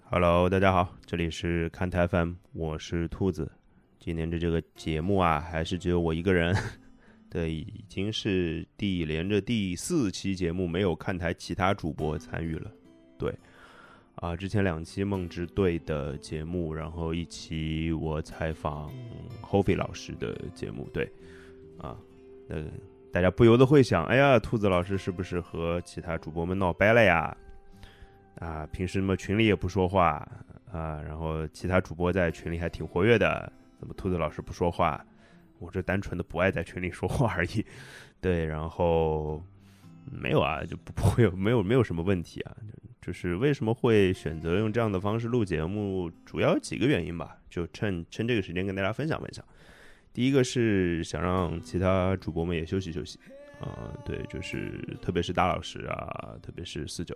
Hello，大家好，这里是看台 FM，我是兔子。今天的这个节目啊，还是只有我一个人。对，已经是连着第4期节目没有看台其他主播参与了。对，之前2期梦之队的节目，然后1期我采访 Hofi 老师的节目。对，大家不由得会想，哎呀，兔子老师是不是和其他主播们闹掰了呀？平时嘛群里也不说话然后其他主播在群里还挺活跃的，怎么兔子老师不说话？我这单纯的不爱在群里说话而已。对，然后没有就不会有没有什么问题就是为什么会选择用这样的方式录节目，主要有几个原因吧，就趁这个时间跟大家分享分享。第一个是想让其他主播们也休息休息对，就是特别是大老师特别是49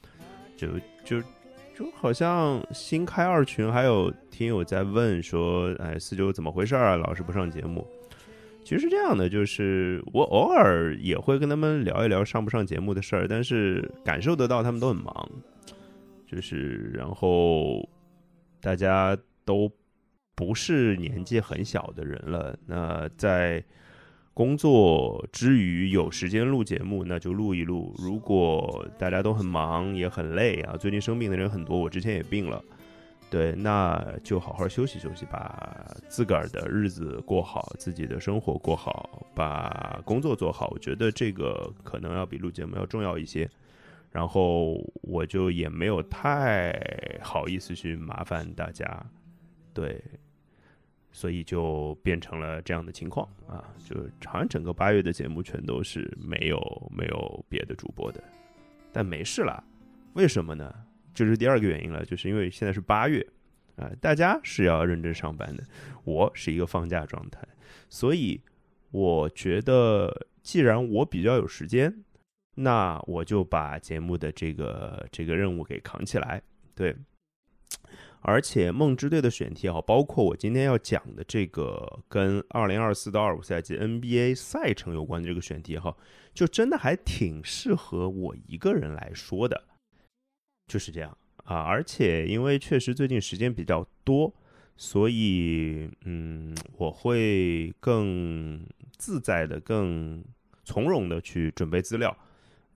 就好像新开2群，还有听友在问说，哎，49怎么回事老是不上节目。其实是这样的，就是我偶尔也会跟他们聊一聊上不上节目的事儿，但是感受得到他们都很忙，就是然后大家都不是年纪很小的人了，那在工作之余有时间录节目，那就录一录。如果大家都很忙也很累最近生病的人很多，我之前也病了，对，那就好好休息休息，把自个儿的日子过好，自己的生活过好，把工作做好。我觉得这个可能要比录节目要重要一些。然后我就也没有太好意思去麻烦大家，对。所以就变成了这样的情况就好像整个8月的节目全都是没有别的主播的，但没事啦。为什么呢？这是第2个原因了，就是因为现在是8月大家是要认真上班的，我是一个放假状态，所以我觉得既然我比较有时间，那我就把节目的这个任务给扛起来，对。而且梦之队的选题包括我今天要讲的这个跟2024到25赛季 NBA 赛程有关的这个选题就真的还挺适合我一个人来说的，就是这样而且因为确实最近时间比较多，所以我会更自在的、更从容的去准备资料。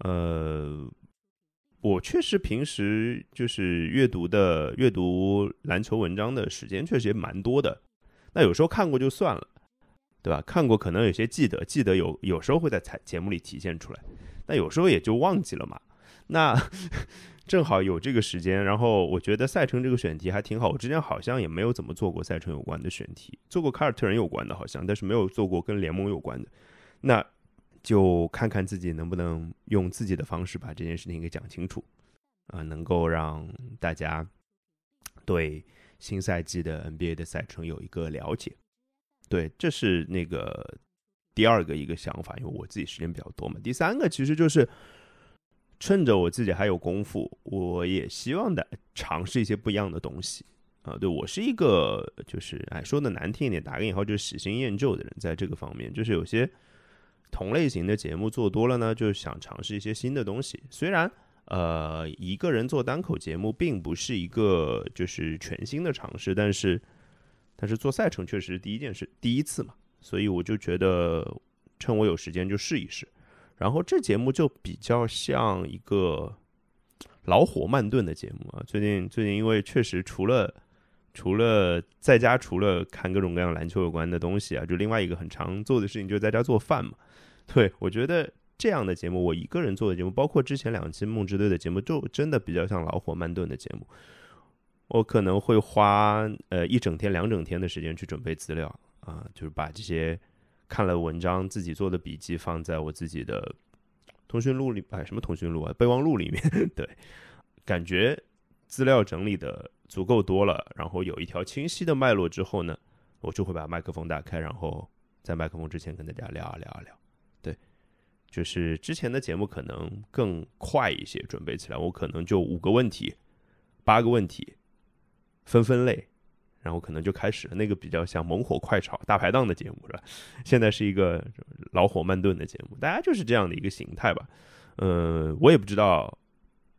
我确实平时就是阅读篮球文章的时间确实也蛮多的，那有时候看过就算了，对吧？看过可能有些记得有时候会在节目里体现出来，那有时候也就忘记了嘛。那正好有这个时间，然后我觉得赛程这个选题还挺好。我之前好像也没有怎么做过赛程有关的选题，做过凯尔特人有关的好像，但是没有做过跟联盟有关的。那就看看自己能不能用自己的方式把这件事情给讲清楚能够让大家对新赛季的 NBA 的赛程有一个了解。对，这是那个第2个一个想法，因为我自己时间比较多嘛。第3个其实就是趁着我自己还有功夫，我也希望尝试一些不一样的东西对，我是一个就是说的难听一点，打个引号，就是喜新厌旧的人。在这个方面，就是有些同类型的节目做多了呢，就想尝试一些新的东西。虽然一个人做单口节目并不是一个就是全新的尝试，但是做赛程确实是第一次嘛，所以我就觉得趁我有时间就试一试。然后这节目就比较像一个老火慢炖的节目最近因为确实除了在家，除了看各种各样篮球有关的东西就另外一个很常做的事情就是在家做饭嘛。对，我觉得这样的节目，我一个人做的节目，包括之前2期梦之队的节目，就真的比较像老火慢炖的节目。我可能会花1整天2整天的时间去准备资料就是把这些看了文章自己做的笔记放在我自己的通讯录里，什么通讯录备忘录里面。对，感觉资料整理的足够多了，然后有一条清晰的脉络之后呢，我就会把麦克风打开，然后在麦克风之前跟大家聊。对，就是之前的节目可能更快一些，准备起来我可能就5个问题、8个问题分类，然后可能就开始了。那个比较像猛火快炒大排档的节目是吧？现在是一个老火慢炖的节目，大家就是这样的一个形态吧。我也不知道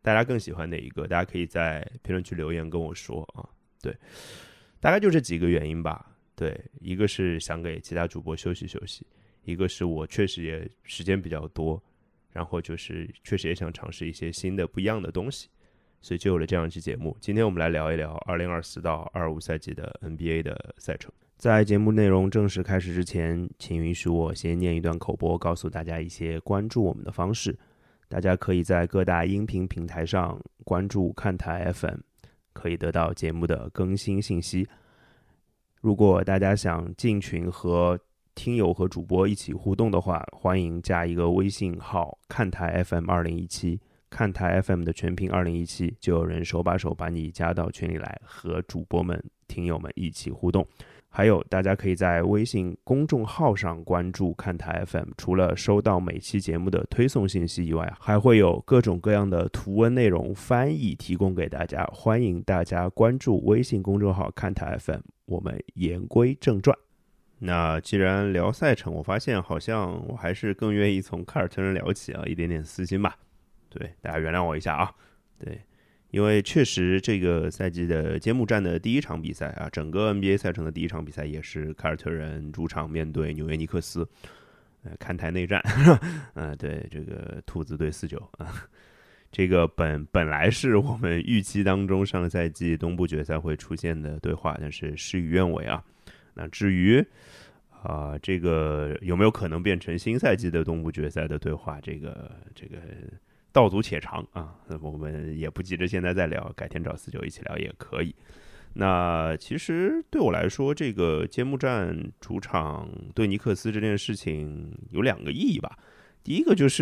大家更喜欢哪一个？大家可以在评论区留言跟我说啊。对，大概就这几个原因吧。对，一个是想给其他主播休息休息，一个是我确实也时间比较多，然后就是确实也想尝试一些新的不一样的东西，所以就有了这样一期节目。今天我们来聊一聊2024到25赛季的 NBA 的赛程。在节目内容正式开始之前，请允许我先念一段口播，告诉大家一些关注我们的方式。大家可以在各大音频平台上关注看台 FM， 可以得到节目的更新信息。如果大家想进群和听友和主播一起互动的话，欢迎加一个微信号看台 FM 2017，看台 FM 的全拼2017，就有人手把手把你加到群里来，和主播们听友们一起互动。还有，大家可以在微信公众号上关注看台 FM， 除了收到每期节目的推送信息以外，还会有各种各样的图文内容翻译提供给大家，欢迎大家关注微信公众号看台 FM。 我们言归正传，那既然聊赛程，我发现好像我还是更愿意从凯尔特人聊起啊，一点点私心吧。对，大家原谅我一下啊。对，因为确实这个赛季的揭幕战的第一场比赛啊，整个 NBA 赛程的第一场比赛也是凯尔特人主场面对纽约尼克斯，看台内战，对，这个兔子对49啊，这个本来是我们预期当中上个赛季东部决赛会出现的对话，但是事与愿违啊。那至于这个有没有可能变成新赛季的东部决赛的对话，这个道阻且长啊，我们也不急着现在再聊，改天找49一起聊也可以。那其实对我来说，这个揭幕战主场对尼克斯这件事情有2个意义吧。第一个就是，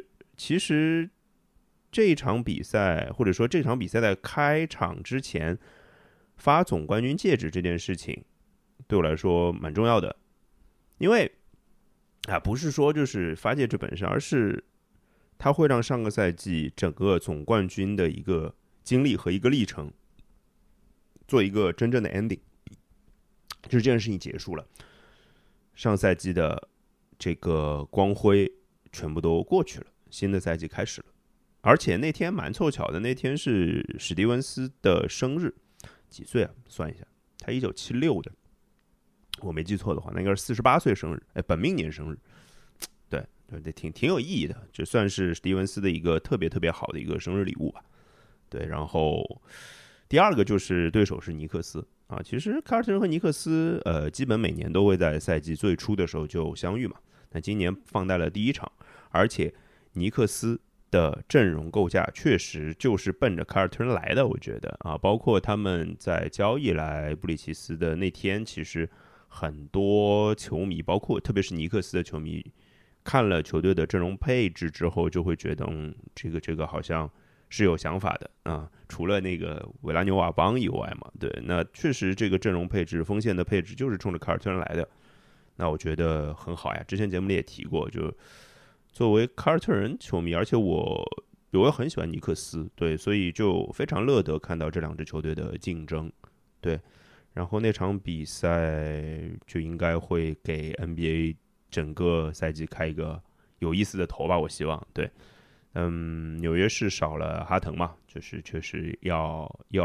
其实这一场比赛，或者说这场比赛在开场之前发总冠军戒指这件事情，对我来说蛮重要的。因为不是说就是发戒指本身，而是它会让上个赛季整个总冠军的一个经历和一个历程做一个真正的 ending， 就是这件事情结束了，上赛季的这个光辉全部都过去了，新的赛季开始了。而且那天蛮凑巧的，那天是史蒂文斯的生日，几岁啊？算一下，他1976的，我没记错的话，那应该是48岁生日，本命年生日。对，挺有意义的，这算是史蒂文斯的一个特别特别好的一个生日礼物吧。对，然后第二个就是对手是尼克斯啊。其实凯尔特人和尼克斯基本每年都会在赛季最初的时候就相遇嘛。那今年放在了第一场，而且尼克斯的阵容构架确实就是奔着凯尔特人来的，我觉得啊，包括他们在交易来布里奇斯的那天，其实很多球迷，包括特别是尼克斯的球迷，看了球队的阵容配置之后，就会觉得，这个好像是有想法的啊。除了那个维拉纽瓦邦以外嘛，对，那确实这个阵容配置、锋线的配置就是冲着凯尔特人来的。那我觉得很好呀。之前节目里也提过，就作为凯尔特人球迷，而且我也很喜欢尼克斯，对，所以就非常乐得看到这2支球队的竞争，对。然后那场比赛就应该会给 NBA 整个赛季开一个有意思的头吧，我希望。对，纽约市少了哈腾嘛，就是确实要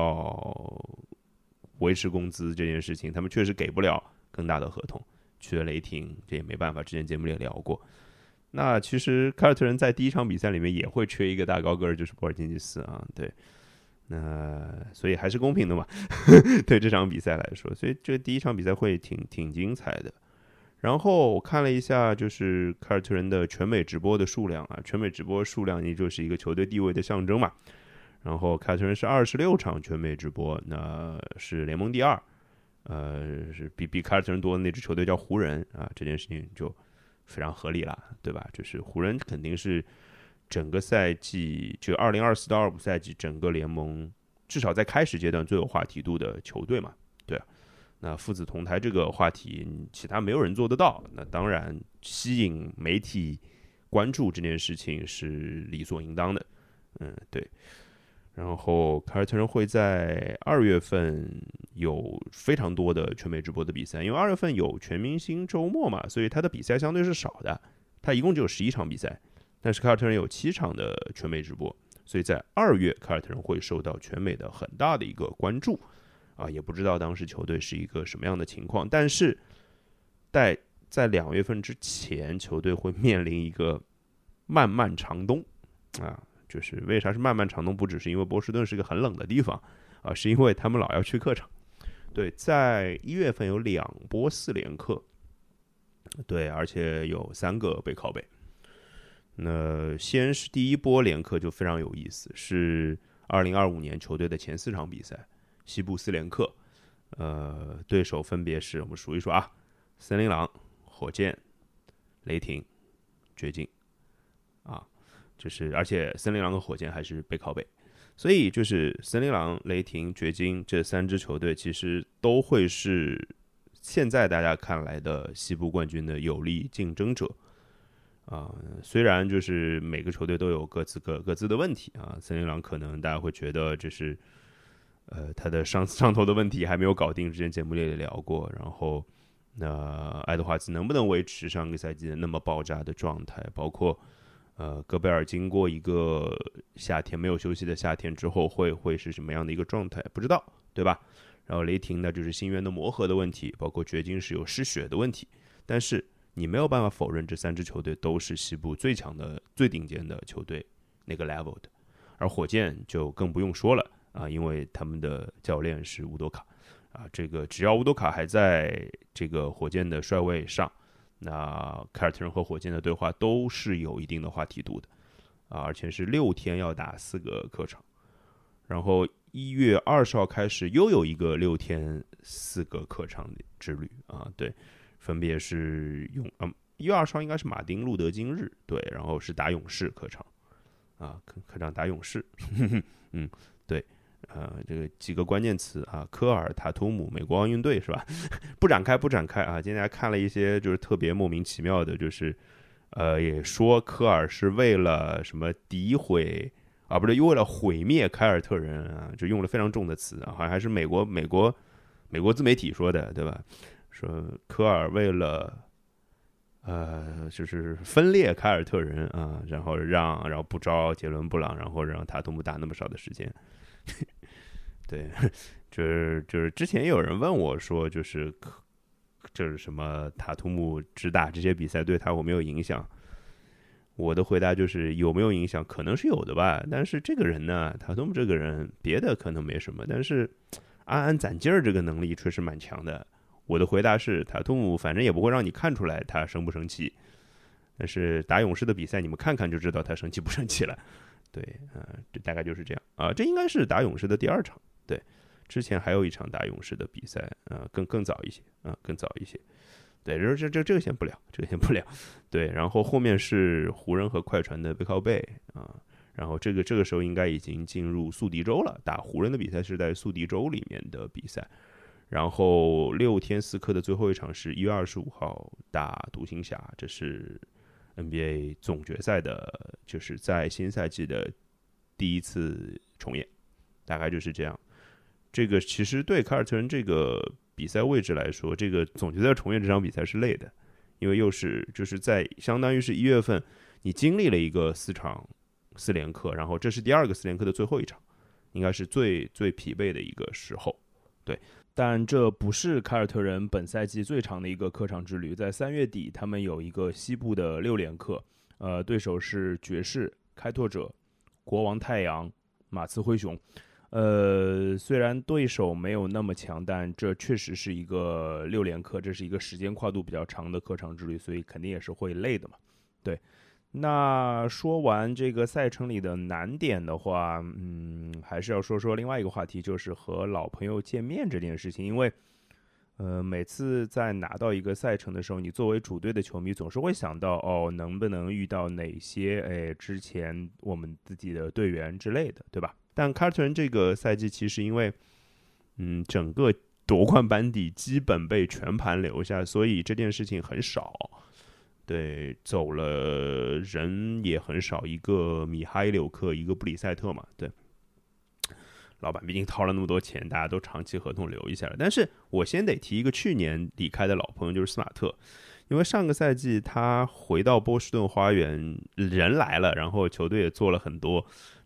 维持工资这件事情，他们确实给不了更大的合同，去了雷霆，这也没办法，之前节目里也聊过。那其实凯尔特人在第一场比赛里面也会缺一个大高个，就是波尔津吉斯啊，对。那所以还是公平的嘛，对这场比赛来说，所以这第一场比赛会挺精彩的。然后我看了一下，就是凯尔特人的全美直播的数量啊，全美直播数量也就是一个球队地位的象征嘛。然后凯尔特人是26场全美直播，那是联盟第2，是比凯尔特人多的那支球队叫湖人啊，这件事情就非常合理了，对吧？就是湖人肯定是整个赛季，就2024到25赛季整个联盟至少在开始阶段最有话题度的球队嘛，对啊。那父子同台这个话题，其他没有人做得到，那当然吸引媒体关注这件事情是理所应当的，对。然后凯尔特人会在2月份有非常多的全美直播的比赛，因为2月份有全明星周末嘛，所以他的比赛相对是少的，他一共只有11场比赛，但是凯尔特人有7场的全美直播， 所以在2月凯尔特人会受到全美的很大的一个关注也不知道当时球队是一个什么样的情况，但是在2月份之前，球队会面临一个漫漫长冬就是为啥是漫漫长冬？不只是因为波士顿是个很冷的地方是因为他们老要去客场。对，在1月份有2波4连客，对，而且有3个背靠背。那先是第一波连客就非常有意思，是2025年球队的前4场比赛，西部4连客，对手分别是我们数一数森林狼、火箭、雷霆、掘金就是而且森林狼和火箭还是背靠背，所以就是森林狼、雷霆、掘金这3支球队其实都会是现在大家看来的西部冠军的有力竞争者虽然就是每个球队都有各自的问题森林狼可能大家会觉得这是他的上头的问题还没有搞定，之前节目里也聊过，然后爱德华兹能不能维持上个赛季的那么爆炸的状态，包括戈贝尔经过一个夏天没有休息的夏天之后会是什么样的一个状态不知道，对吧？然后雷霆呢就是新援的磨合的问题，包括掘金是有失血的问题，但是你没有办法否认这3支球队都是西部最强的最顶尖的球队那个 level 的，而火箭就更不用说了因为他们的教练是乌多卡这个只要乌多卡还在这个火箭的帅位上，那凯尔特人和火箭的对话都是有一定的话题度的而且是6天要打4个客场，然后1月20号开始又有一个6天4个客场之旅对，分别是1月20号应该是马丁路德金日，对，然后是打勇士客场客场打勇士对这个几个关键词科尔、塔图姆、美国奥运队是吧？不展开今天大家看了一些就是特别莫名其妙的，就是也说科尔是为了什么诋毁不对，为了毁灭凯尔特人就用了非常重的词好像还是美国自媒体说的，对吧？说科尔为了就是分裂凯尔特人然后不招杰伦布朗，然后让塔图姆打那么少的时间。对，就是之前也有人问我说，就是什么塔图姆只打这些比赛对他有没有影响？我的回答就是有没有影响，可能是有的吧。但是这个人呢，塔图姆这个人别的可能没什么，但是安攒劲儿这个能力确实蛮强的。我的回答是，塔图姆反正也不会让你看出来他生不生气，但是打勇士的比赛你们看看就知道他生气不生气了。对这大概就是这样这应该是打勇士的第2场，对，之前还有一场打勇士的比赛更早一些更早一些，对，这个先不聊，对，然后后面是湖人和快船的背靠背然后这个时候应该已经进入宿敌周了，打湖人的比赛是在宿敌周里面的比赛，然后6天4客的最后一场是1月25号打独行侠，这是NBA 总决赛的，就是在新赛季的第一次重演，大概就是这样。这个其实对凯尔特人这个比赛位置来说，这个总决赛重演这场比赛是累的，因为就是在相当于是1月份你经历了一个4场4连客，然后这是第2个4连客的最后一场，应该是最疲惫的一个时候，对。但这不是凯尔特人本赛季最长的一个客场之旅，在3月底他们有一个西部的6连客，对手是爵士、开拓者、国王太阳、马刺灰熊。虽然对手没有那么强，但这确实是一个6连客，这是一个时间跨度比较长的客场之旅，所以肯定也是会累的嘛。对，那说完这个赛程里的难点的话，还是要说另外一个话题，就是和老朋友见面这件事情。因为每次在拿到一个赛程的时候，你作为主队的球迷总是会想到能不能遇到哪些之前我们自己的队员之类的，对吧？但凯尔特人这个赛季其实因为整个夺冠班底基本被全盘留下，所以这件事情很少。对，走了人也很少，一个米哈伊柳克，一个布里塞特嘛，对。老板毕竟掏了那么多钱，大家都长期合同留一下了。但是我先得提一个去年离开的老朋友，就是斯马特，因为上个赛季他回到波士顿花园，人来了，然后球队也做了很多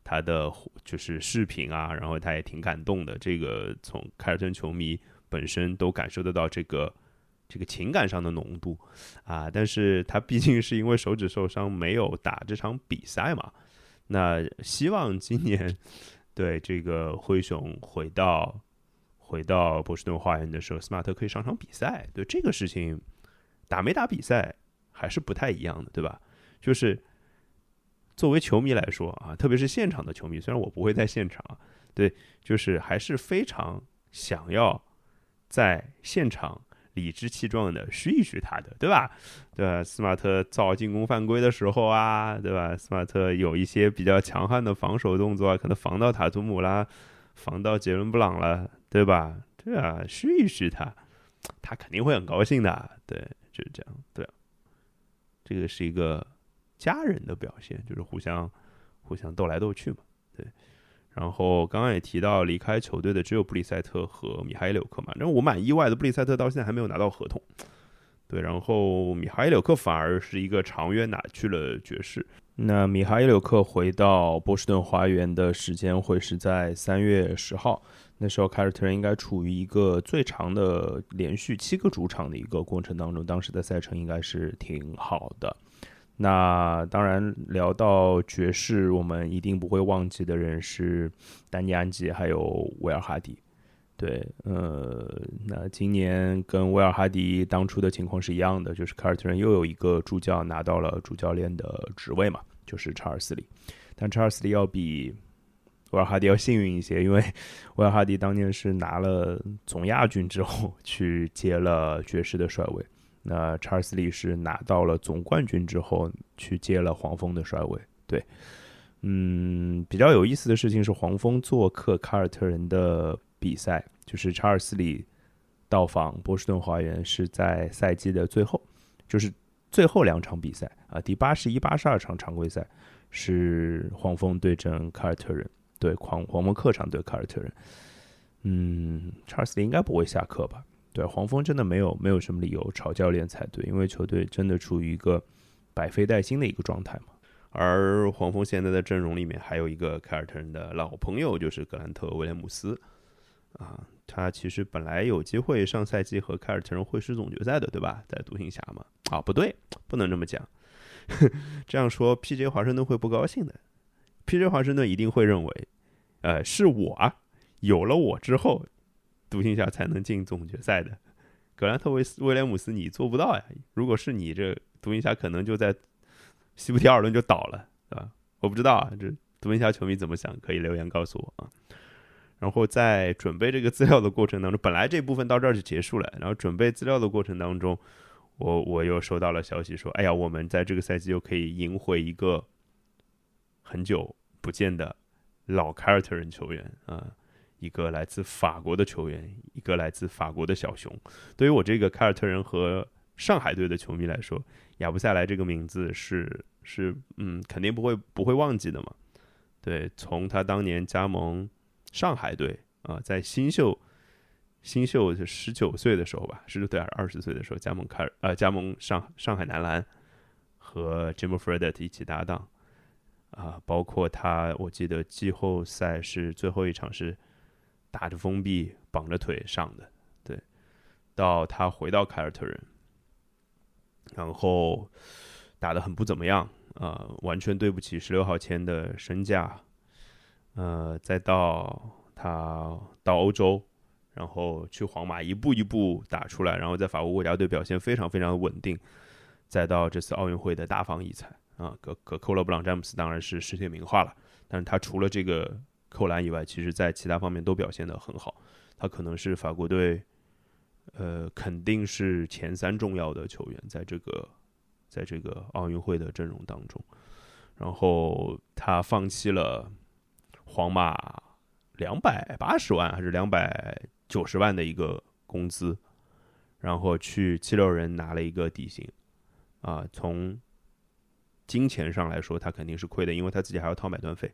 他的就是视频啊，然后他也挺感动的。这个从凯尔特人球迷本身都感受得到这个情感上的浓度啊。但是他毕竟是因为手指受伤没有打这场比赛嘛，那希望今年对这个灰熊回到波士顿花园的时候，斯马特可以上场比赛。对这个事情打没打比赛还是不太一样的，对吧？就是作为球迷来说啊，特别是现场的球迷，虽然我不会在现场，对，就是还是非常想要在现场理直气壮的嘘一嘘他的，对吧？对吧？斯马特造进攻犯规的时候啊，对吧？斯马特有一些比较强悍的防守动作啊，可能防到塔图姆啦，防到杰伦布朗了，对吧？对啊，嘘一嘘他，他肯定会很高兴的，对，就是这样，对啊，这个是一个家人的表现，就是互相斗来斗去嘛，对。然后刚刚也提到，离开球队的只有布里塞特和米哈伊柳克嘛。然后我蛮意外的，布里塞特到现在还没有拿到合同，对。然后米哈伊柳克反而是一个长约拿去了爵士。那米哈伊柳克回到波士顿花园的时间会是在3月10号，那时候凯尔特人应该处于一个最长的连续7个主场的一个过程当中，当时的赛程应该是挺好的。那当然，聊到爵士，我们一定不会忘记的人是丹尼安吉还有威尔哈迪。对，那今年跟威尔哈迪当初的情况是一样的，就是凯尔特人又有一个助教拿到了主教练的职位嘛，就是查尔斯里。但查尔斯里要比威尔哈迪要幸运一些，因为威尔哈迪当年是拿了总亚军之后去接了爵士的帅位。那查尔斯里是拿到了总冠军之后去接了黄蜂的帅位，对，比较有意思的事情是黄蜂做客凯尔特人的比赛，就是查尔斯里到访波士顿花园是在赛季的最后，就是最后2场比赛啊，第81、82场常规赛是黄蜂对阵凯尔特人，对，黄蜂客场对凯尔特人，查尔斯里应该不会下课吧？对，黄蜂真的没有什么理由炒教练才对，因为球队真的处于一个百废待兴的一个状态嘛。而黄蜂现在的阵容里面还有一个凯尔特人的老朋友，就是格兰特·威廉姆斯啊，他其实本来有机会上赛季和凯尔特人会师总决赛的，对吧？在独行侠嘛，啊，不对，不能这么讲，这样说 PJ 华盛顿会不高兴的。PJ 华盛顿一定会认为，是我啊，有了我之后。独行侠才能进总决赛的，格兰特威廉姆斯你做不到呀！如果是你，这独行侠可能就在西部第2轮就倒了，对吧？我不知道啊，这独行侠球迷怎么想？可以留言告诉我啊。然后在准备这个资料的过程当中，本来这部分到这儿就结束了，然后准备资料的过程当中，我又收到了消息说，哎呀，我们在这个赛季又可以赢回一个很久不见的老凯尔特人球员啊。一个来自法国的球员，一个来自法国的小熊。对于我这个凯尔特人和上海队的球迷来说，亚布塞莱这个名字是肯定不会忘记的嘛。对，从他当年加盟上海队啊，在新秀19岁的时候吧，19岁还是20岁的时候加盟上海男篮，和 Jimmy Fredette 一起搭档啊，包括他，我记得季后赛是最后一场是。打着封闭绑着腿上的，对，到他回到凯尔特人，然后打得很不怎么样完全对不起16号签的身价，再到他到欧洲，然后去皇马一步一步打出来，然后在法国国家队表现非常非常稳定，再到这次奥运会的大放异彩啊，科勒布朗詹姆斯当然是世界名画了，但是他除了这个扣篮以外，其实在其他方面都表现得很好。他可能是法国队，肯定是前3重要的球员，在这个奥运会的阵容当中。然后他放弃了皇马280万还是290万的一个工资，然后去76人拿了一个底薪啊。从金钱上来说，他肯定是亏的，因为他自己还要掏买断费。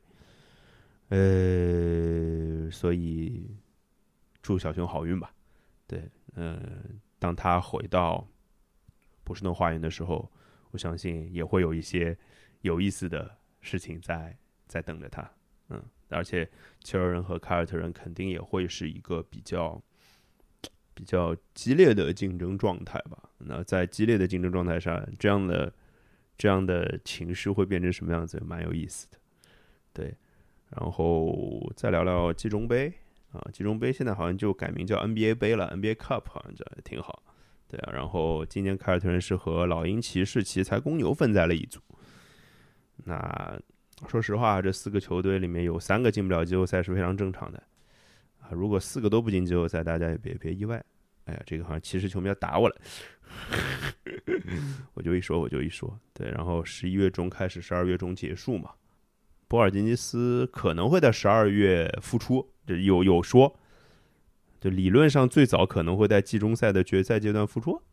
所以祝小熊好运吧。对，当他回到波士顿花园的时候，我相信也会有一些有意思的事情在等着他。 而且七六人和凯尔特人肯定也会是一个比较激烈的竞争状态吧。那在激烈的竞争状态上，这样的情绪会变成什么样子，蛮有意思的。对，然后再聊聊季中杯季中杯现在好像就改名叫 NBA 杯了 ，NBA Cup 好像这挺好。对啊，然后今年凯尔特人是和老鹰、骑士、奇才、公牛分在了一组。那说实话，这4个球队里面有3个进不了季后赛是非常正常的如果4个都不进季后赛，大家也别意外。哎呀，这个好像骑士球迷要打我了，我就一说。对，然后11月中开始，12月中结束嘛。波尔津吉斯可能会在12月复出，就有说，就理论上最早可能会在季中赛的决赛阶段复出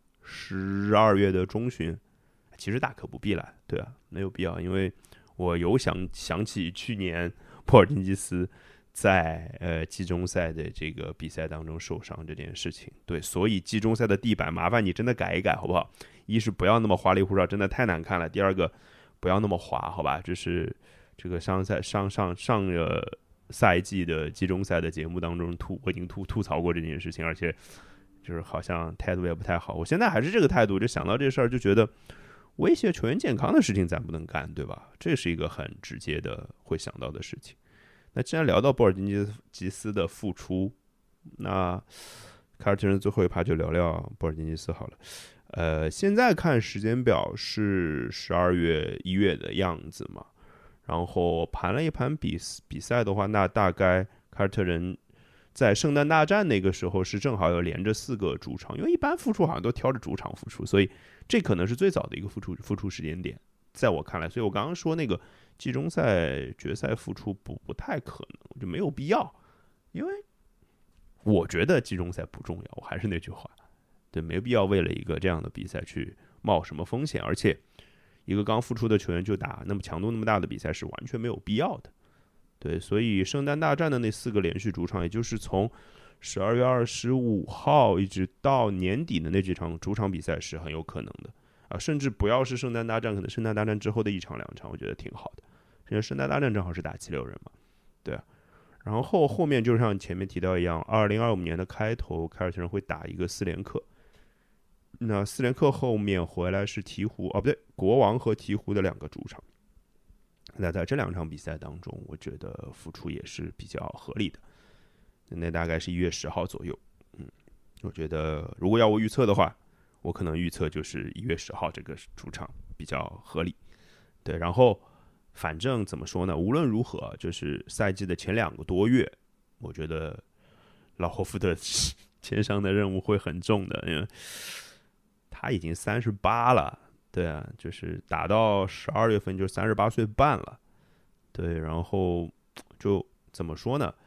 ，12月的中旬，其实大可不必了，对啊，没有必要，因为我有想起去年波尔津吉斯在季中赛的这个比赛当中受伤这件事情，对，所以季中赛的地板麻烦你真的改一改好不好？一是不要那么花里胡哨，真的太难看了；第二个不要那么滑，好吧？就是这个上个赛季的季中赛的节目当中我已经吐槽过这件事情，而且就是好像态度也不太好。我现在还是这个态度，就想到这事儿就觉得威胁球员健康的事情咱不能干，对吧？这是一个很直接的会想到的事情。那既然聊到波尔津吉斯的复出，那凯尔特人最后一趴就聊聊波尔津吉斯好了。现在看时间表是12月1月的样子嘛，然后盘了一盘比赛的话，那大概凯尔特人在圣诞大战那个时候是正好有连着4个主场，因为一般复出好像都挑着主场复出，所以这可能是最早的一个复出时间点，在我看来。所以我刚刚说那个季中赛决赛复出不太可能，就没有必要，因为我觉得季中赛不重要，我还是那句话，对，没必要为了一个这样的比赛去冒什么风险，而且一个刚复出的球员就打那么强度那么大的比赛是完全没有必要的。对，所以圣诞大战的那4个连续主场，也就是从12月25号一直到年底的那几场主场比赛是很有可能的甚至不要是圣诞大战，可能圣诞大战之后的1场2场，我觉得挺好的。因为圣诞大战正好是打76人嘛，对啊。然后后面就像前面提到一样，2025年的开头，凯尔特人会打一个4连客。那4连客后面回来是鹈鹕不对，国王和鹈鹕的2个主场。那在这2场比赛当中，我觉得复出也是比较合理的。那大概是1月10号左右。我觉得如果要我预测的话，我可能预测就是1月10号这个主场比较合理。对，然后反正怎么说呢？无论如何，就是赛季的前2个多月，我觉得老霍福德肩上的任务会很重的，因为他已经38了。对啊，就是打到12月份就38岁半了。对，然后就怎么说呢？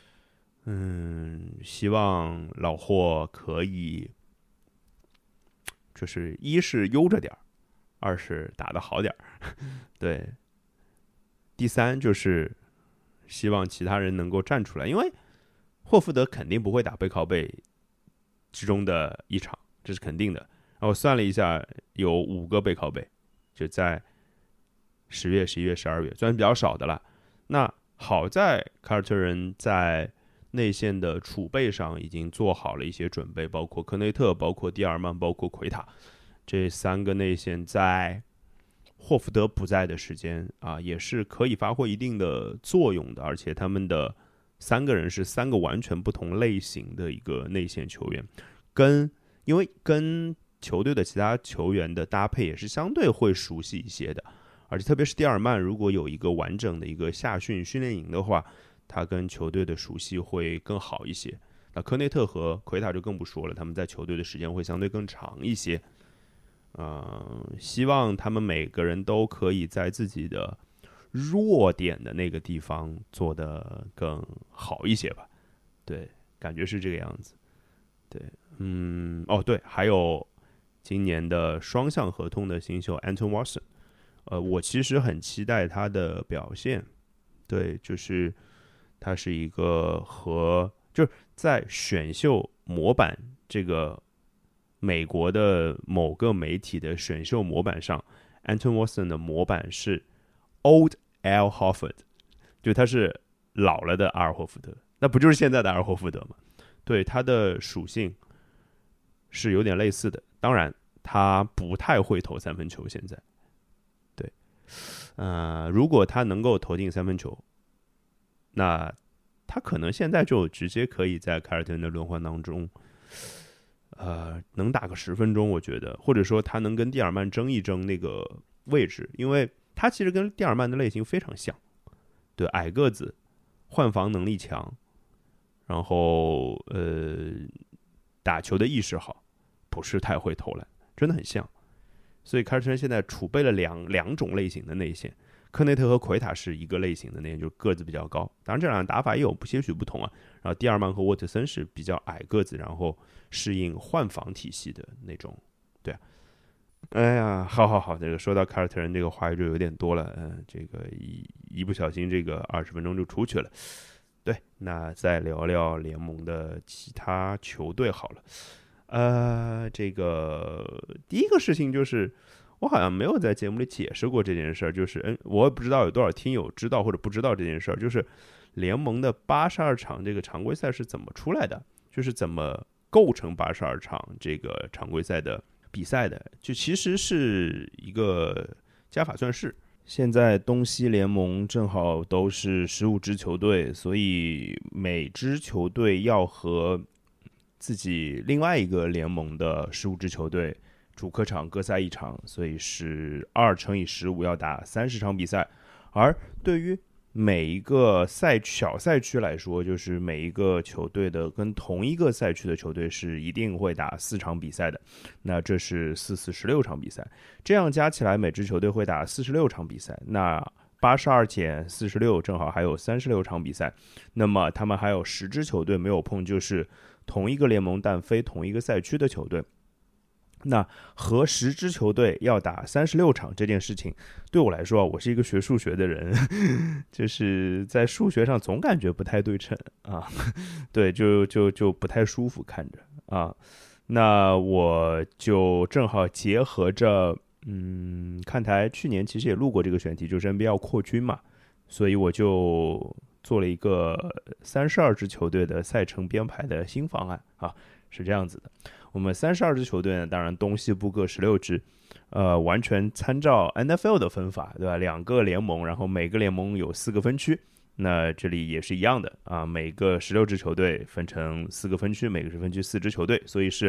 希望老霍可以，就是一是悠着点，2是打得好点对，第3就是希望其他人能够站出来，因为霍福德肯定不会打背靠背之中的1场，这是肯定的。然后算了一下，有5个背靠背，就在10月、11月、12月，算是比较少的了。那好在凯尔特人在内线的储备上已经做好了一些准备，包括科内特、包括蒂尔曼、包括奎塔，这3个内线在霍福德不在的时间也是可以发挥一定的作用的。而且他们的3个人是3个完全不同类型的一个内线球员，因为跟球队的其他球员的搭配也是相对会熟悉一些的。而且特别是蒂尔曼，如果有一个完整的一个夏训练营的话，他跟球队的熟悉会更好一些。那科内特和奎塔就更不说了，他们在球队的时间会相对更长一些。希望他们每个人都可以在自己的弱点的那个地方做得更好一些吧。对，感觉是这个样子。对，对，还有今年的双向合同的新秀 Anton Watson。我其实很期待他的表现。对，就是他是一个就是在选秀模板这个美国的某个媒体的选秀模板上， Anton Watson 的模板是 Old Al Horford， 就他是老了的阿尔霍福德，那不就是现在的阿尔霍福德吗？对，他的属性是有点类似的，当然他不太会投三分球，现在，对，如果他能够投进三分球，那他可能现在就直接可以在凯尔特人的轮换当中，能打个10分钟，我觉得，或者说他能跟蒂尔曼争一争那个位置，因为他其实跟蒂尔曼的类型非常像，对，矮个子，换防能力强，然后打球的意识好，不是太会投篮，真的很像。所以凯尔特人现在储备了两种类型的内线，科内特和奎塔是一个类型的内线，就是个子比较高。当然这两个打法也有些许不同啊。然后蒂尔曼和沃特森是比较矮个子，然后适应换防体系的那种。对啊，哎呀，好，这个说到凯尔特人这个话语就有点多了，这个一不小心这个20分钟就出去了。对，那再聊聊联盟的其他球队好了。这个第一个事情就是我好像没有在节目里解释过这件事儿，就是我也不知道有多少听友知道或者不知道这件事儿，就是联盟的82场这个常规赛是怎么出来的，就是怎么构成82场这个常规赛的比赛的，就其实是一个加法算式。现在东西联盟正好都是15支球队，所以每支球队要和自己另外一个联盟的15支球队主客场各赛一场，所以是2×15要打30场比赛。而对于每一个小赛区来说，就是每一个球队的跟同一个赛区的球队是一定会打4场比赛的。那这是16场比赛，这样加起来每支球队会打46场比赛。那82减46正好还有36场比赛。那么他们还有10支球队没有碰，就是同一个联盟但非同一个赛区的球队。那和10支球队要打36场这件事情，对我来说，我是一个学数学的人，就是在数学上总感觉不太对称啊，对，就不太舒服看着啊。那我就正好结合着，看台去年其实也录过这个选题，就是 NBA 要扩军嘛，所以我就做了一个32支球队的赛程编排的新方案啊，是这样子的。我们32支球队呢，当然东西部各16支，完全参照 NFL 的分法，对吧？2个联盟，然后每个联盟有4个分区。那这里也是一样的啊，每个16支球队分成4个分区，每个是分区4支球队，所以是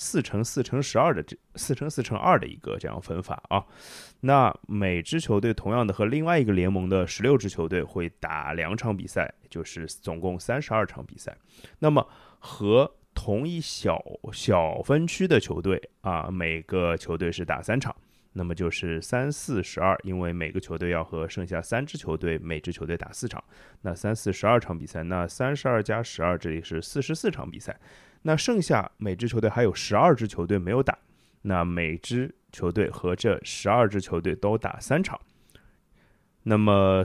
4×4×12的4×4×2的一个这样分法啊。那每支球队同样的和另外一个联盟的16支球队会打2场比赛，就是总共32场比赛。那么和同一小分区的球队啊，每个球队是打3场。那么就是3、4、12，因为每个球队要和剩下3支球队，每支球队打4场，那3、4、12场比赛，那32加12，这里是44场比赛。那剩下每支球队还有12支球队没有打，那每支球队和这12支球队都打3场。那么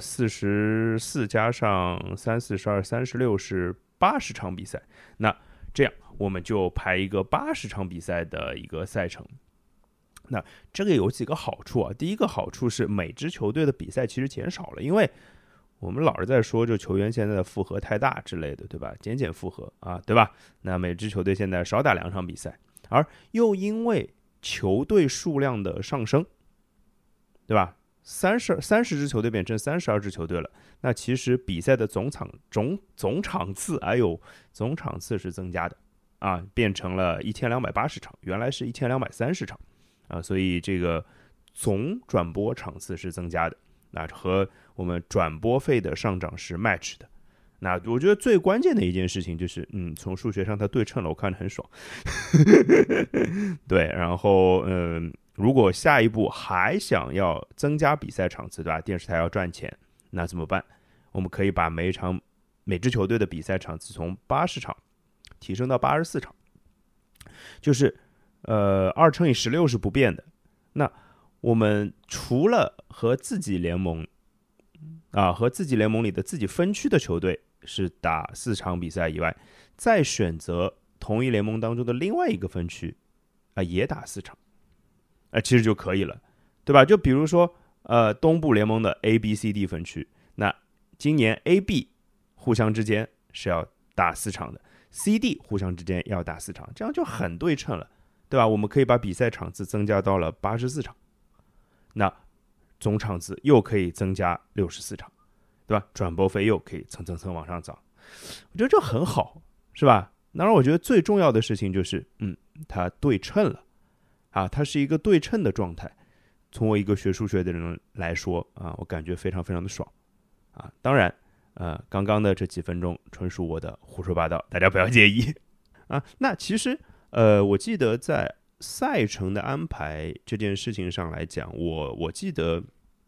44加上3、4、12、36是80场比赛。那这样我们就排一个80场比赛的一个赛程。那这个有几个好处啊？第一个好处是每支球队的比赛其实减少了，因为我们老是在说就球员现在的负荷太大之类的，对吧？减负荷啊，对吧？那每支球队现在少打2场比赛，而又因为球队数量的上升，对吧？30支球队变成32支球队了，那其实比赛的总场次，总场次是增加的啊，变成了1280场，原来是1230场。所以这个总转播场次是增加的，那和我们转播费的上涨是 match 的。那我觉得最关键的一件事情就是，从数学上它对称了，我看得很爽。对，然后如果下一步还想要增加比赛场次，对吧？电视台要赚钱，那怎么办？我们可以把每支球队的比赛场次从80场提升到84场，就是2×16是不变的。那我们除了和自己联盟里的自己分区的球队是打4场比赛以外，再选择同一联盟当中的另外一个分区也打4场，其实就可以了，对吧？就比如说东部联盟的 A、B、C、D 分区，那今年 A、B 互相之间是要打4场的，C、D 互相之间要打4场，这样就很对称了，对吧？我们可以把比赛场次增加到了84场，那总场次又可以增加64场，对吧？转播费又可以蹭往上涨，我觉得这很好，是吧？当然，我觉得最重要的事情就是，它对称了，它是一个对称的状态。从我一个学数学的人来说，我感觉非常非常的爽，当然，刚刚的这几分钟纯属我的胡说八道，大家不要介意，那其实，我记得在赛程的安排这件事情上来讲，我记得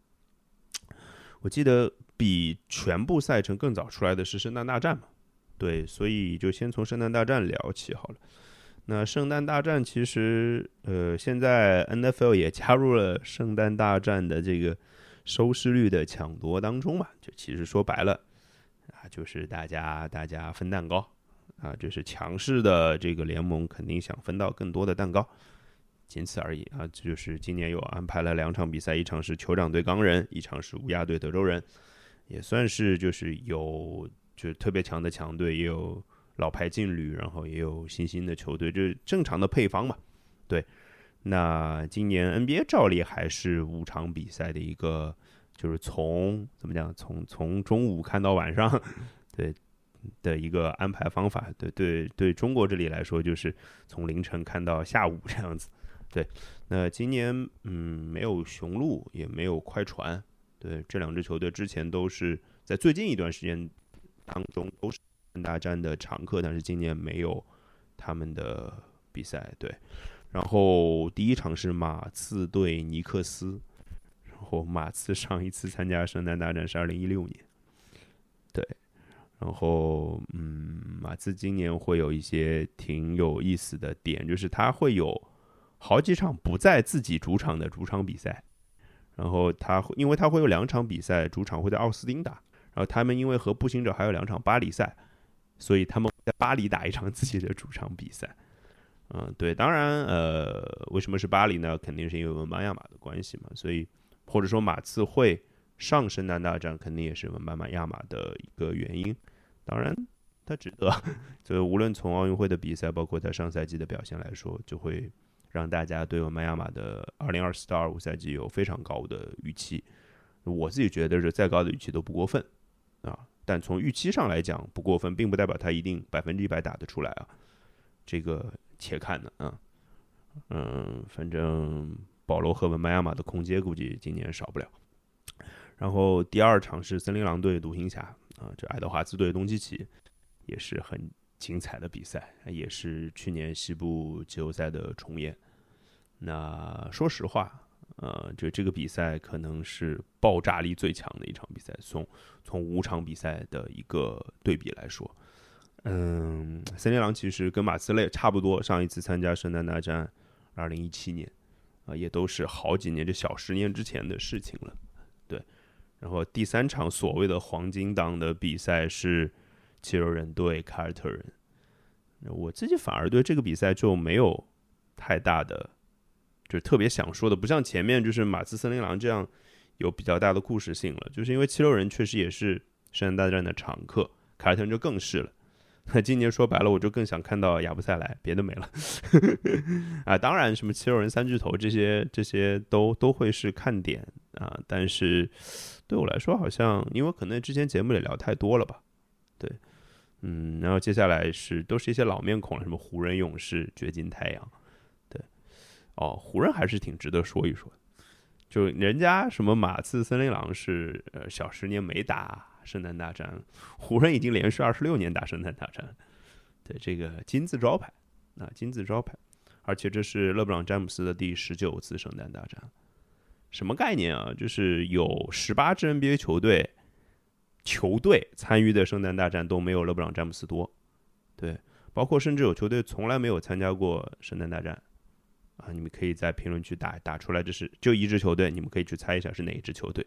比全部赛程更早出来的是圣诞大战嘛，对，所以就先从圣诞大战聊起好了。那圣诞大战其实，现在 NFL 也加入了圣诞大战的这个收视率的抢夺当中嘛，就其实说白了，就是大家分蛋糕，就是强势的这个联盟肯定想分到更多的蛋糕，仅此而已就是今年有安排了2场比赛，一场是酋长对钢人，一场是乌鸦对德州人，也算是就是有就是特别强的强队，也有老牌劲旅，然后也有新兴的球队，就是正常的配方嘛。对，那今年 NBA 照例还是5场比赛的一个，就是从怎么讲，从中午看到晚上，对的一个安排方法。对中国这里来说，就是从凌晨看到下午这样子。对，那今年没有雄鹿，也没有快船，对，这2支球队之前都是在最近一段时间当中都是大战的常客，但是今年没有他们的比赛。对，然后第一场是马刺对尼克斯，然后马刺上一次参加圣诞大战是2016年，对，然后马刺今年会有一些挺有意思的点，就是他会有好几场不在自己主场的主场比赛，然后因为他会有2场比赛主场会在奥斯汀打，然后他们因为和步行者还有2场巴黎赛，所以他们在巴黎打一场自己的主场比赛。对，当然为什么是巴黎呢？肯定是因为文班亚马的关系嘛，所以或者说马刺会上圣诞大战，肯定也是文班亚马的一个原因。当然他值得，所以无论从奥运会的比赛，包括他上赛季的表现来说，就会让大家对文班亚马的2024-25赛季有非常高的预期。我自己觉得是再高的预期都不过分但从预期上来讲不过分，并不代表他一定100%打得出来这个且看呢反正保罗和文班亚马的空接估计今年少不了。然后第2场是森林狼队独行侠这爱德华兹队东契奇，也是很精彩的比赛，也是去年西部季后赛的重演。那说实话这个比赛可能是爆炸力最强的一场比赛，从5场比赛的一个对比来说，森林狼其实跟马刺类差不多，上一次参加圣诞大战2017年也都是好几年，这小10年之前的事情了。对，然后第3场所谓的黄金档的比赛是七六人对凯尔特人，我自己反而对这个比赛就没有太大的就是特别想说的，不像前面就是马刺森林狼这样有比较大的故事性了，就是因为七六人确实也是圣诞大战的常客，凯尔特人就更是了。那今年说白了，我就更想看到亚布塞莱，别的没了当然什么七六人3巨头这些都会是看点但是对我来说好像因为可能之前节目里聊太多了吧，对，然后接下来都是一些老面孔了，什么湖人、勇士、掘金、太阳，对，湖人还是挺值得说一说的，就人家什么马刺、森林狼是小10年没打圣诞大战，湖人已经连续26年打圣诞大战，对，这个金字招牌金字招牌，而且这是勒布朗詹姆斯的第19次圣诞大战，什么概念啊？就是有18支 NBA 球队参与的圣诞大战都没有勒布朗詹姆斯多，对，包括甚至有球队从来没有参加过圣诞大战你们可以在评论区打出来，这是就一支球队，你们可以去猜一下是哪一支球队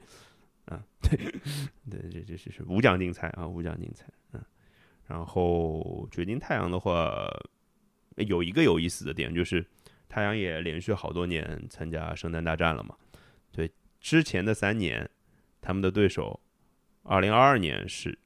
对，这是无奖竞猜无奖竞猜然后掘金太阳的话，有一个有意思的点，就是太阳也连续好多年参加圣诞大战了嘛，对，之前的3年他们的对手 2022年是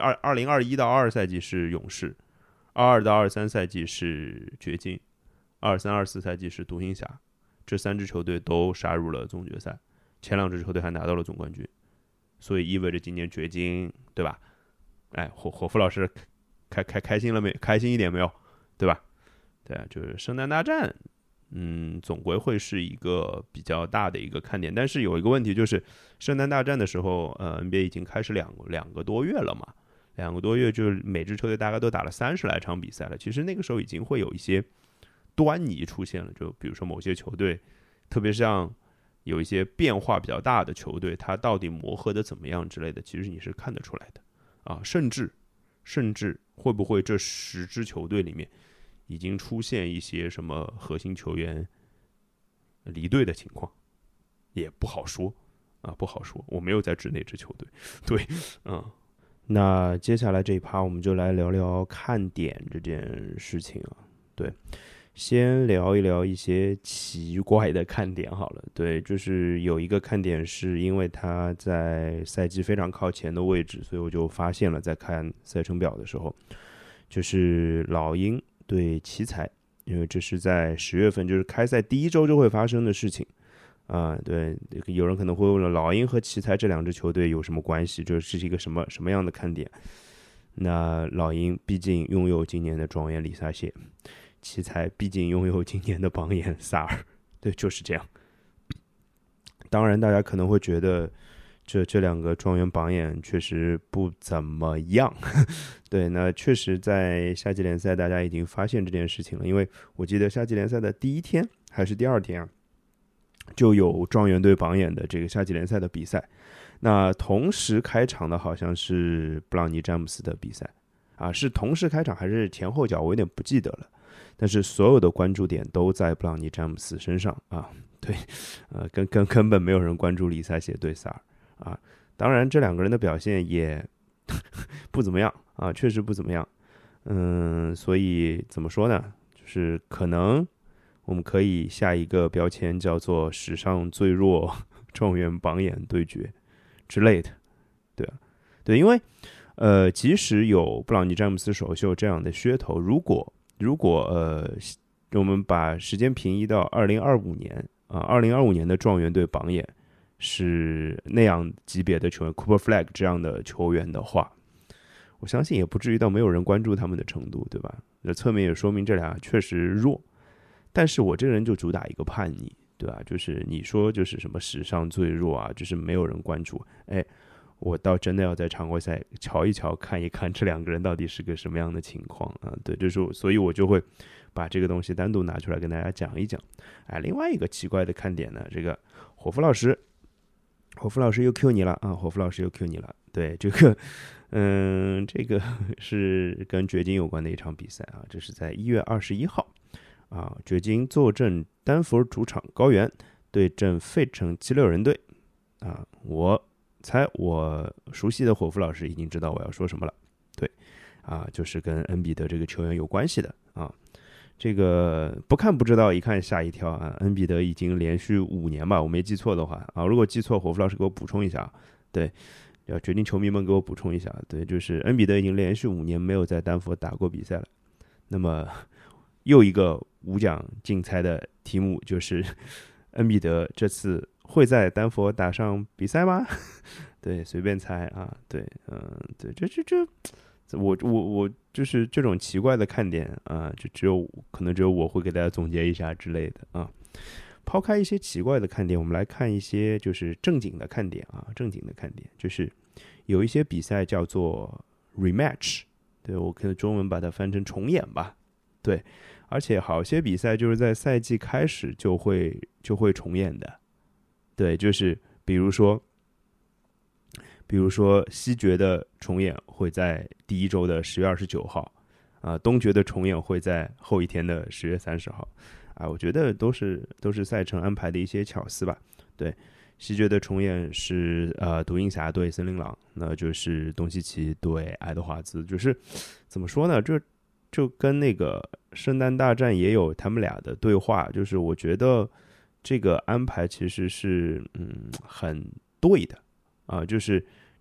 2021到22赛季是勇士，22到23赛季是掘金，23、24赛季是独行侠，这3支球队都杀入了总决赛，前2支球队还拿到了总冠军，所以意味着今年掘金，对吧？哎，伙夫老师开心了没？开心一点没有？对吧？对啊，就是圣诞大战，总归会是一个比较大的一个看点。但是有一个问题就是，圣诞大战的时候，NBA 已经开始两个多月了嘛，2个多月就是每支球队大概都打了30来场比赛了。其实那个时候已经会有一些端倪出现了，就比如说某些球队，特别像有一些变化比较大的球队，它到底磨合的怎么样之类的，其实你是看得出来的啊。甚至会不会这10支球队里面已经出现一些什么核心球员离队的情况，也不好说啊，不好说。我没有在指那支球队，对，那接下来这一趴我们就来聊聊看点这件事情啊，对。先聊一聊一些奇怪的看点好了，对，就是有一个看点是因为他在赛季非常靠前的位置，所以我就发现了，在看赛程表的时候，就是老鹰对奇才，因为这是在10月份，就是开赛第1周就会发生的事情啊。对，有人可能会问了，老鹰和奇才这2支球队有什么关系？这是一个什么样的看点？那老鹰毕竟拥有今年的状元里萨谢。奇才毕竟拥有今年的榜眼萨尔，对，就是这样。当然，大家可能会觉得这2个状元榜眼确实不怎么样，对，那确实在夏季联赛大家已经发现这件事情了，因为我记得夏季联赛的第1天还是第2天啊，就有状元队榜眼的这个夏季联赛的比赛。那同时开场的好像是布朗尼詹姆斯的比赛啊，是同时开场还是前后脚，我有点不记得了。但是所有的关注点都在布朗尼詹姆斯身上啊，对，根本没有人关注里萨谢对萨尔啊。当然，这2个人的表现也不怎么样啊，确实不怎么样。所以怎么说呢？就是可能我们可以下一个标签叫做史上最弱状元榜眼对决之类的，对啊，对，因为即使有布朗尼詹姆斯首秀这样的噱头，如果我们把时间平移到2025年啊，2025年的状元队榜眼是那样级别的球员 ，Cooper Flag 这样的球员的话，我相信也不至于到没有人关注他们的程度，对吧？那侧面也说明这俩确实弱。但是我这个人就主打一个叛逆，对吧？就是你说就是什么史上最弱啊，就是没有人关注，哎。我倒真的要在常规赛瞧一瞧、看一看这2个人到底是个什么样的情况啊？对，就是所以我就会把这个东西单独拿出来跟大家讲一讲。哎，另外一个奇怪的看点呢，这个伙夫老师又 Q 你了啊！伙夫老师又 Q 你了。对，这个这个是跟掘金有关的一场比赛啊，这是在1月21号啊，掘金坐镇丹佛主场高原对阵费城76人队啊，我熟悉的伙夫老师已经知道我要说什么了，对，啊，就是跟恩比德这个球员有关系的啊。这个不看不知道，一看吓一跳啊！恩比德已经连续5年吧，我没记错的话啊，如果记错，伙夫老师给我补充一下。对，要决定球迷们给我补充一下。对，就是恩比德已经连续5年没有在丹佛打过比赛了。那么又一个5奖竞猜的题目就是恩比德这次会在丹佛打上比赛吗？对，随便猜啊，对，对，我就是这种奇怪的看点啊，就可能只有我会给大家总结一下之类的啊。抛开一些奇怪的看点，我们来看一些就是正经的看点啊，正经的看点就是有一些比赛叫做 rematch， 对，我可以中文把它翻成重演吧，对，而且好些比赛就是在赛季开始就会重演的。对，就是比如说西决的重演会在第1周的10月29号，啊，东决的重演会在后一天的10月30号，啊，我觉得都是赛程安排的一些巧思吧。对，西决的重演是独行侠对森林狼，那就是东契奇对爱德华兹，就是怎么说呢？就跟那个圣诞大战也有他们俩的对话，就是我觉得这个安排其实是很对的啊，就是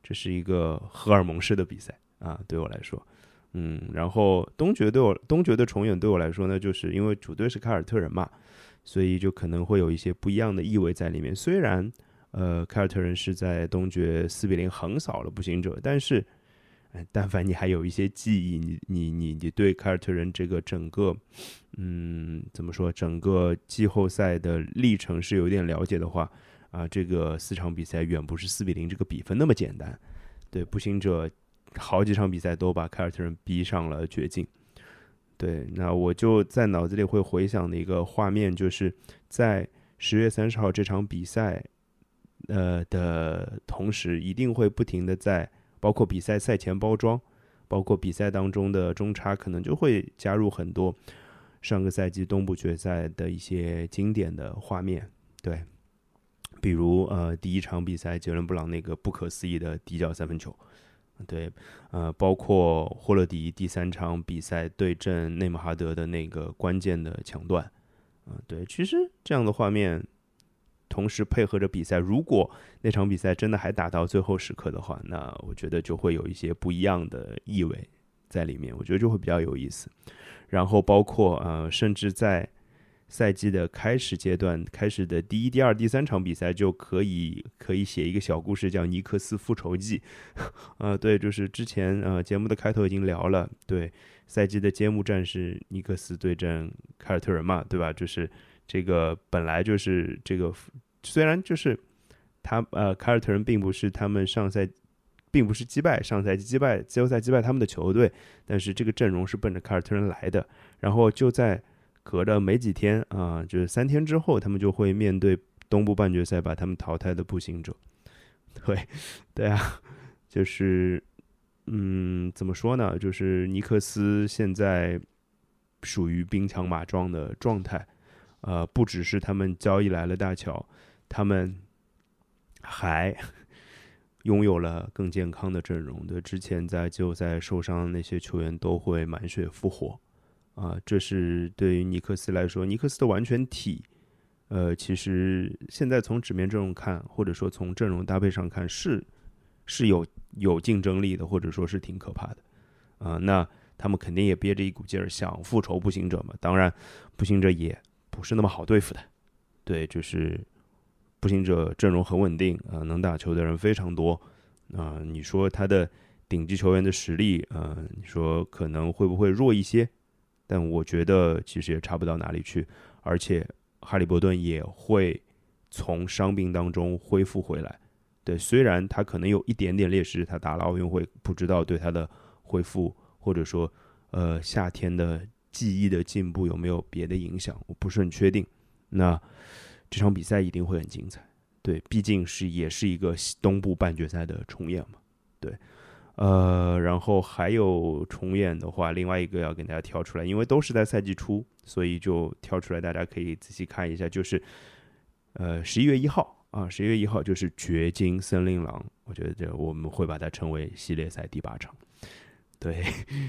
这是一个荷尔蒙式的比赛啊，对我来说。然后东决的重演对我来说呢，就是因为主队是凯尔特人嘛，所以就可能会有一些不一样的意味在里面。虽然凯尔特人是在东决4-0横扫了步行者，但是但凡你还有一些记忆，你对凯尔特人这个整个怎么说，整个季后赛的历程是有点了解的话这个4场比赛远不是4-0这个比分那么简单。对，步行者好几场比赛都把凯尔特人逼上了绝境。对，那我就在脑子里会回想的一个画面，就是在10月30号这场比赛的同时，一定会不停的在包括比赛赛前包装，包括比赛当中的中插，可能就会加入很多上个赛季东部决赛的一些经典的画面。对，比如第一场比赛杰伦布朗那个不可思议的底角三分球，对，包括霍勒迪第3场比赛对阵内姆哈德的那个关键的抢断，对，其实这样的画面同时配合着比赛，如果那场比赛真的还打到最后时刻的话，那我觉得就会有一些不一样的意味在里面，我觉得就会比较有意思。然后包括甚至在赛季的开始阶段，开始的第1、第2、第3场比赛就可以写一个小故事，叫尼克斯复仇记。对，就是之前节目的开头已经聊了，对，赛季的揭幕战是尼克斯对阵凯尔特人嘛，对吧？就是这个本来就是这个，虽然就是凯尔特人并不是他们上赛季季后赛击败他们的球队，但是这个阵容是奔着凯尔特人来的。然后就在隔着没几天就是3天之后，他们就会面对东部半决赛把他们淘汰的步行者。对啊，就是怎么说呢？就是尼克斯现在属于兵强马壮的状态，不只是他们交易来了大乔，他们还拥有了更健康的阵容。对，之前在季后赛受伤的那些球员都会满血复活。这是对于尼克斯来说，尼克斯的完全体，其实现在从纸面阵容看，或者说从阵容搭配上看，是有竞争力的，或者说是挺可怕的。那他们肯定也憋着一股劲儿想复仇步行者嘛。当然，步行者也不是那么好对付的。对，就是步行者阵容很稳定，能打球的人非常多。你说他的顶级球员的实力，你说可能会不会弱一些？但我觉得其实也差不到哪里去，而且哈利伯顿也会从伤病当中恢复回来。对，虽然他可能有一点点劣势，他打了奥运会，不知道对他的恢复或者说夏天的记忆的进步有没有别的影响，我不是很确定。那这场比赛一定会很精彩，对，毕竟也是一个东部半决赛的重演嘛，对。然后还有重演的话，另外一个要跟大家挑出来，因为都是在赛季初，所以就挑出来，大家可以仔细看一下，就是11月1号11月1号就是掘金森林狼，我觉得我们会把它称为系列赛第8场。对，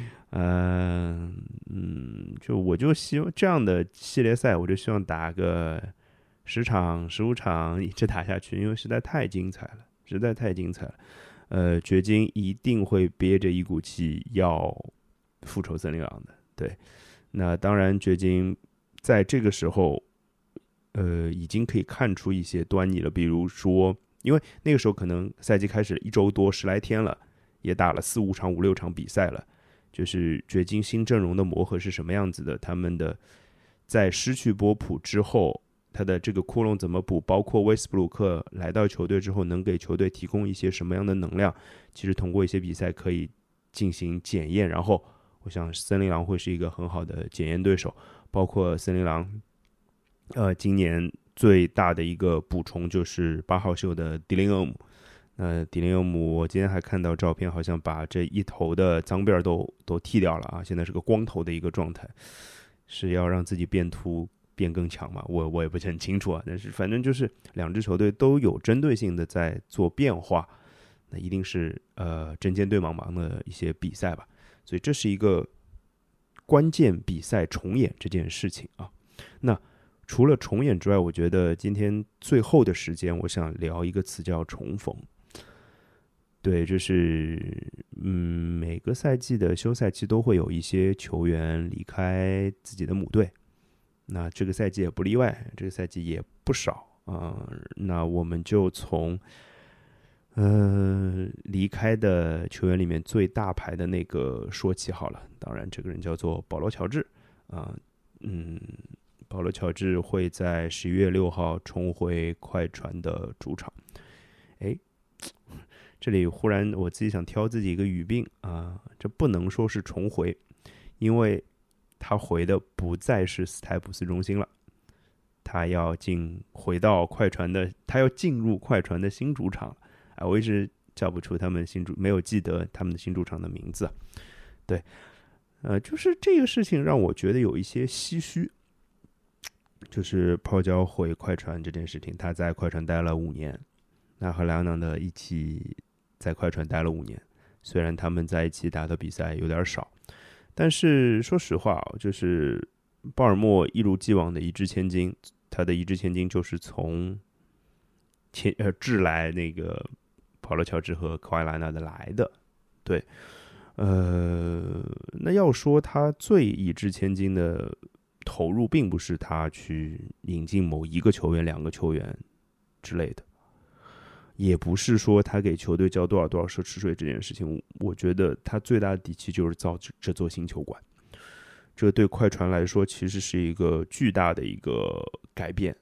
我就希望这样的系列赛，我就希望打个10场、15场一直打下去，因为实在太精彩了，实在太精彩了。掘金一定会憋着一股气要复仇森林狼的。对，那当然掘金在这个时候已经可以看出一些端倪了，比如说因为那个时候可能赛季开始1周多10来天了，也打了4、5场、5、6场比赛了，就是掘金新阵容的磨合是什么样子的，他们的在失去波普之后他的这个窟窿怎么补，包括威斯布鲁克来到球队之后能给球队提供一些什么样的能量，其实通过一些比赛可以进行检验，然后我想森林狼会是一个很好的检验对手，包括森林狼今年最大的一个补充就是8号秀的迪林厄姆。迪林厄姆我今天还看到照片，好像把这一头的脏辫都剃掉了现在是个光头的一个状态，是要让自己变秃变更强嘛？我也不是很清楚但是反正就是两支球队都有针对性的在做变化，那一定是针尖对芒芒的一些比赛吧，所以这是一个关键比赛重演这件事情那除了重演之外，我觉得今天最后的时间我想聊一个词叫重逢。 对，就是每个赛季的休赛期都会有一些球员离开自己的母队，那这个赛季也不例外，这个赛季也不少那我们就从离开的球员里面最大牌的那个说起好了。当然，这个人叫做保罗·乔治保罗·乔治会在11月6号重回快船的主场。这里忽然我自己想挑自己一个语病这不能说是重回，因为他回的不再是斯台普斯中心了，他要回到快船的，他要进入快船的新主场我一直叫不出他们没有记得他们的新主场的名字。对，就是这个事情让我觉得有一些唏嘘，就是泡椒回快船这件事情，他在快船待了5年，那和莱昂纳德一起在快船待了5年，虽然他们在一起打的比赛有点少，但是说实话就是鲍尔默一如既往的一掷千金，他的一掷千金就是从掷来那个保罗·乔治和科怀莱纳德来的。对，那要说他最一掷千金的投入，并不是他去引进某一个球员、2个球员之类的，也不是说他给球队交多少奢侈税这件事情。我觉得他最大的底气就是造这座新球馆，这对快船来说其实是一个巨大的一个改变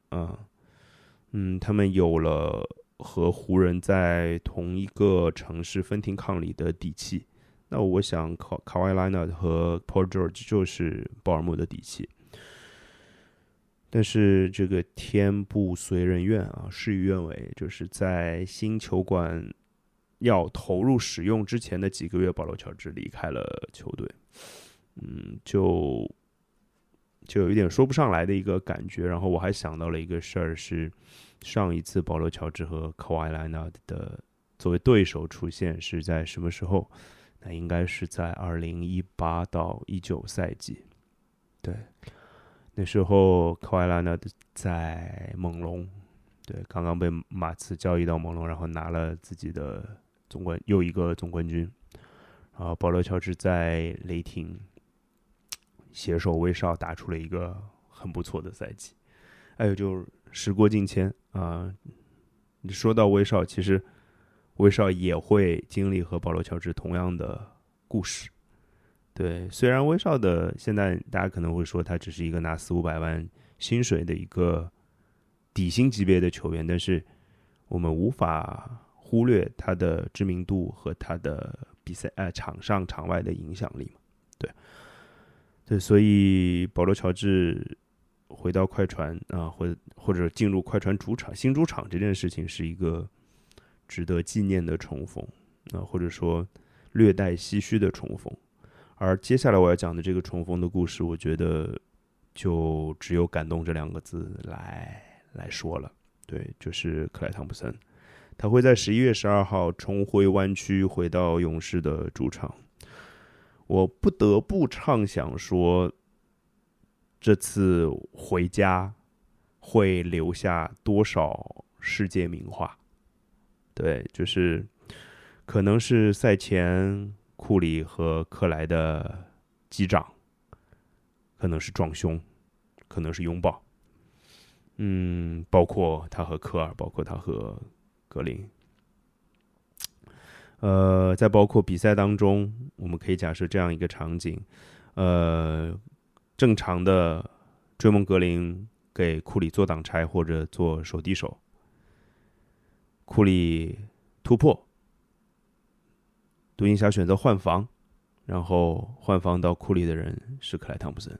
他们有了和湖人在同一个城市分庭抗礼的底气，那我想卡瓦伊莱纳和 Paul George 就是鲍尔默的底气。但是这个天不随人愿事与愿违，就是在新球馆要投入使用之前的几个月，保罗·乔治离开了球队，就有一点说不上来的一个感觉。然后我还想到了一个事儿，是上一次保罗·乔治和科怀莱纳的作为对手出现是在什么时候？那应该是在2018到19赛季。对，那时候科怀莱纳在猛龙，对，刚刚被马刺交易到猛龙，然后拿了自己的又一个总冠军。然后保罗·乔治在雷霆携手威少打出了一个很不错的赛季。还有就是时过境迁你说到威少，其实威少也会经历和保罗·乔治同样的故事。对，虽然威少的现在大家可能会说他只是一个拿400-500万薪水的一个底薪级别的球员，但是我们无法忽略他的知名度和他的比赛场上场外的影响力嘛。对，所以保罗·乔治回到快船或者进入快船新主场这件事情是一个值得纪念的重逢或者说略带唏嘘的重逢。而接下来我要讲的这个重逢的故事，我觉得就只有感动这2个字来说了。对，就是克莱汤普森，他会在11月12号重回湾区，回到勇士的主场。我不得不畅想说，这次回家会留下多少世界名画。对，就是可能是赛前库里和克莱的击掌，可能是撞胸，可能是拥抱，包括他和科尔，包括他和格林，再包括比赛当中，我们可以假设这样一个场景，正常的追梦格林给库里做挡拆或者做手递手，库里突破，独行侠选择换防，然后换防到库里的人是克莱汤普森。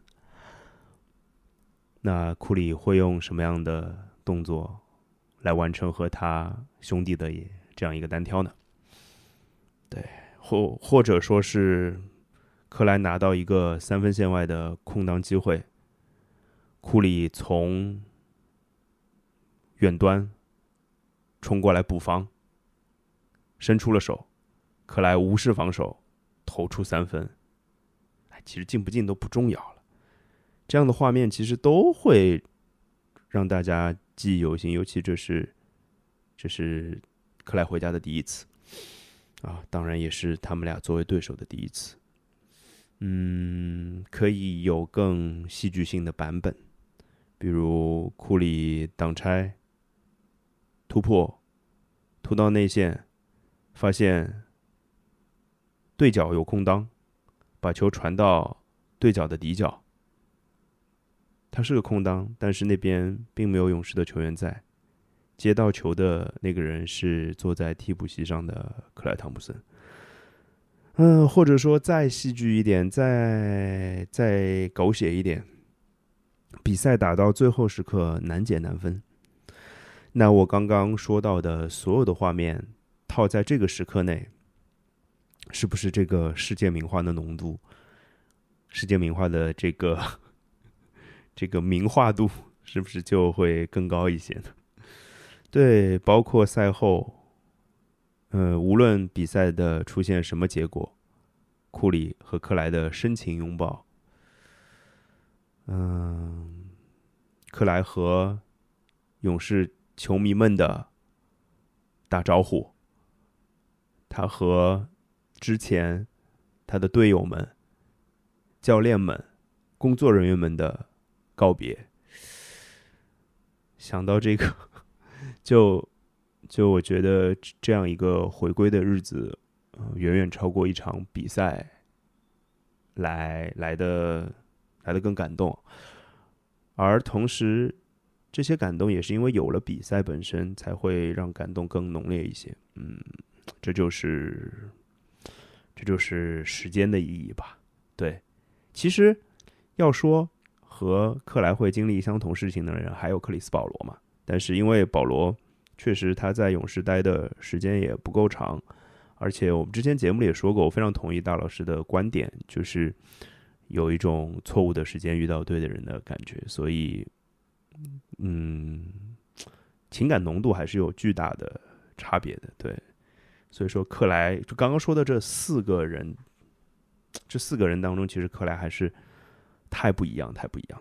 那库里会用什么样的动作来完成和他兄弟的这样一个单挑呢？对，或者说是克莱拿到一个3分线外的空当机会，库里从远端冲过来补防，伸出了手，克莱无视防守投出3分，其实进不进都不重要了。这样的画面其实都会让大家记忆犹新，尤其这是克莱回家的第一次。 啊，当然也是他们俩作为对手的第一次。可以有更戏剧性的版本，比如库里挡拆、突破、突到内线，发现对角有空当，把球传到对角的底角。他是个空当，但是那边并没有勇士的球员在。接到球的那个人是坐在替补席上的克莱汤普森。或者说再戏剧一点，再狗血一点，比赛打到最后时刻难解难分。那我刚刚说到的所有的画面套在这个时刻内，是不是这个世界名画的浓度，世界名画的这个名画度是不是就会更高一些呢？对，包括赛后无论比赛的出现什么结果，库里和克莱的深情拥抱，克莱和勇士球迷们的打招呼，他和之前他的队友们、教练们、工作人员们的告别，想到这个，就我觉得这样一个回归的日子，远远超过一场比赛来的更感动。而同时，这些感动也是因为有了比赛本身，才会让感动更浓烈一些。这就是时间的意义吧。对，其实要说和克莱会经历相同事情的人，还有克里斯保罗嘛。但是因为保罗确实他在勇士待的时间也不够长，而且我们之前节目里也说过，我非常同意大老师的观点，就是有一种错误的时间遇到对的人的感觉，所以情感浓度还是有巨大的差别的。对，所以说克莱就刚刚说的这四个人当中，其实克莱还是太不一样了。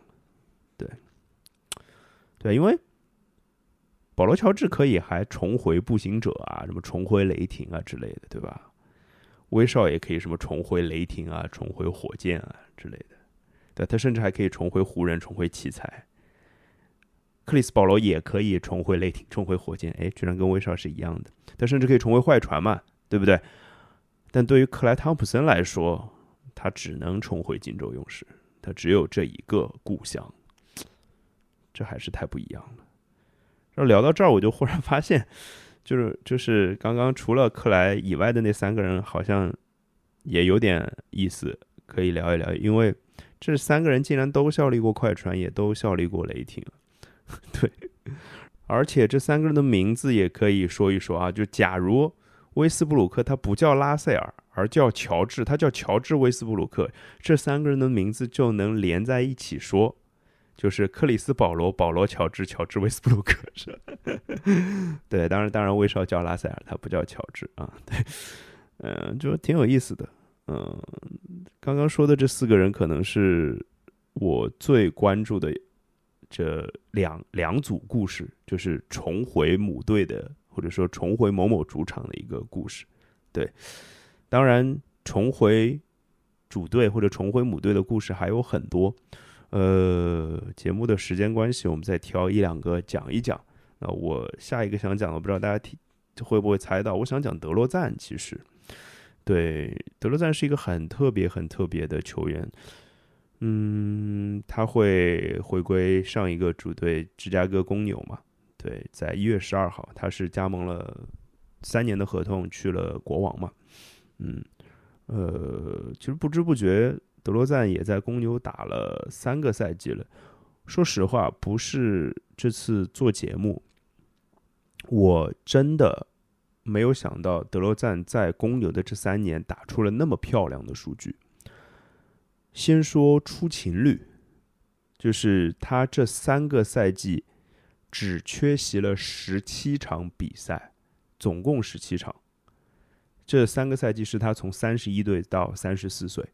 对，因为保罗乔治可以还重回步行者啊，什么重回雷霆啊之类的，对吧？威少也可以什么重回雷霆啊，重回火箭啊之类的，对，他甚至还可以重回湖人，重回奇才。克里斯保罗也可以重回雷霆，重回火箭，居然跟威少是一样的。他甚至可以重回坏船嘛，对不对？但对于克莱汤普森来说，他只能重回金州勇士，他只有这一个故乡，这还是太不一样了。然后聊到这儿，我就忽然发现，就是刚刚除了克莱以外的那三个人，好像也有点意思，可以聊一聊。因为这三个人竟然都效力过快船，也都效力过雷霆，对。而且这三个人的名字也可以说一说啊，就假如威斯布鲁克他不叫拉塞尔，而叫乔治，他叫乔治威斯布鲁克，这三个人的名字就能连在一起说。就是克里斯保罗、保罗乔治、乔治威斯布鲁克，是对，当然威少叫拉塞尔，他不叫乔治啊，对，就挺有意思的。刚刚说的这四个人可能是我最关注的这两组故事，就是重回母队的，或者说重回某某主场的一个故事。对，当然重回主队或者重回母队的故事还有很多。节目的时间关系，我们再挑一两个讲一讲。那我下一个想讲的，我不知道大家会不会猜到，我想讲德罗赞。其实，对，德罗赞是一个很特别的球员。他会回归上一个主队芝加哥公牛嘛？对，在1月12号，他是加盟了3年的合同去了国王嘛？其实不知不觉，德罗赞也在公牛打了3个赛季了。说实话，不是这次做节目，我真的没有想到德罗赞在公牛的这3年打出了那么漂亮的数据。先说出勤率，就是他这3个赛季只缺席了17场比赛，总共17场。这3个赛季是他从31岁到34岁。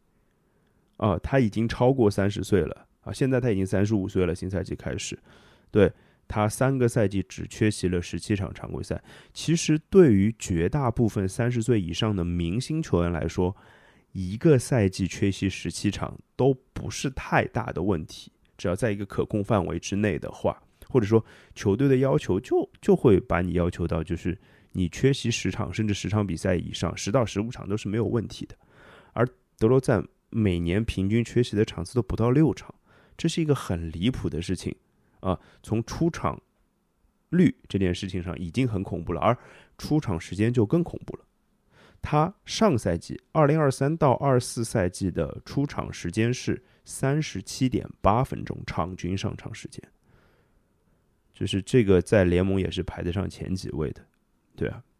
他已经超过30岁了啊！现在他已经35岁了，新赛季开始。对， 他3个赛季只缺席了17场常规赛。其实对于绝大部分30岁以上的明星球员来说，一个赛季缺席17场都不是太大的问题，只要在一个可控范围之内的话，或者说球队的要求就会把你要求到，就是你缺席10场甚至10场比赛以上，10到15场都是没有问题的。而德罗赞每年平均缺席的场次都不到6场，这是一个很离谱的事情啊！从出场率这件事情上已经很恐怖了，而出场时间就更恐怖了。他上赛季2023到24赛季的出场时间是37.8分钟，场均上场时间，就是这个在联盟也是排得上前几位的，对啊，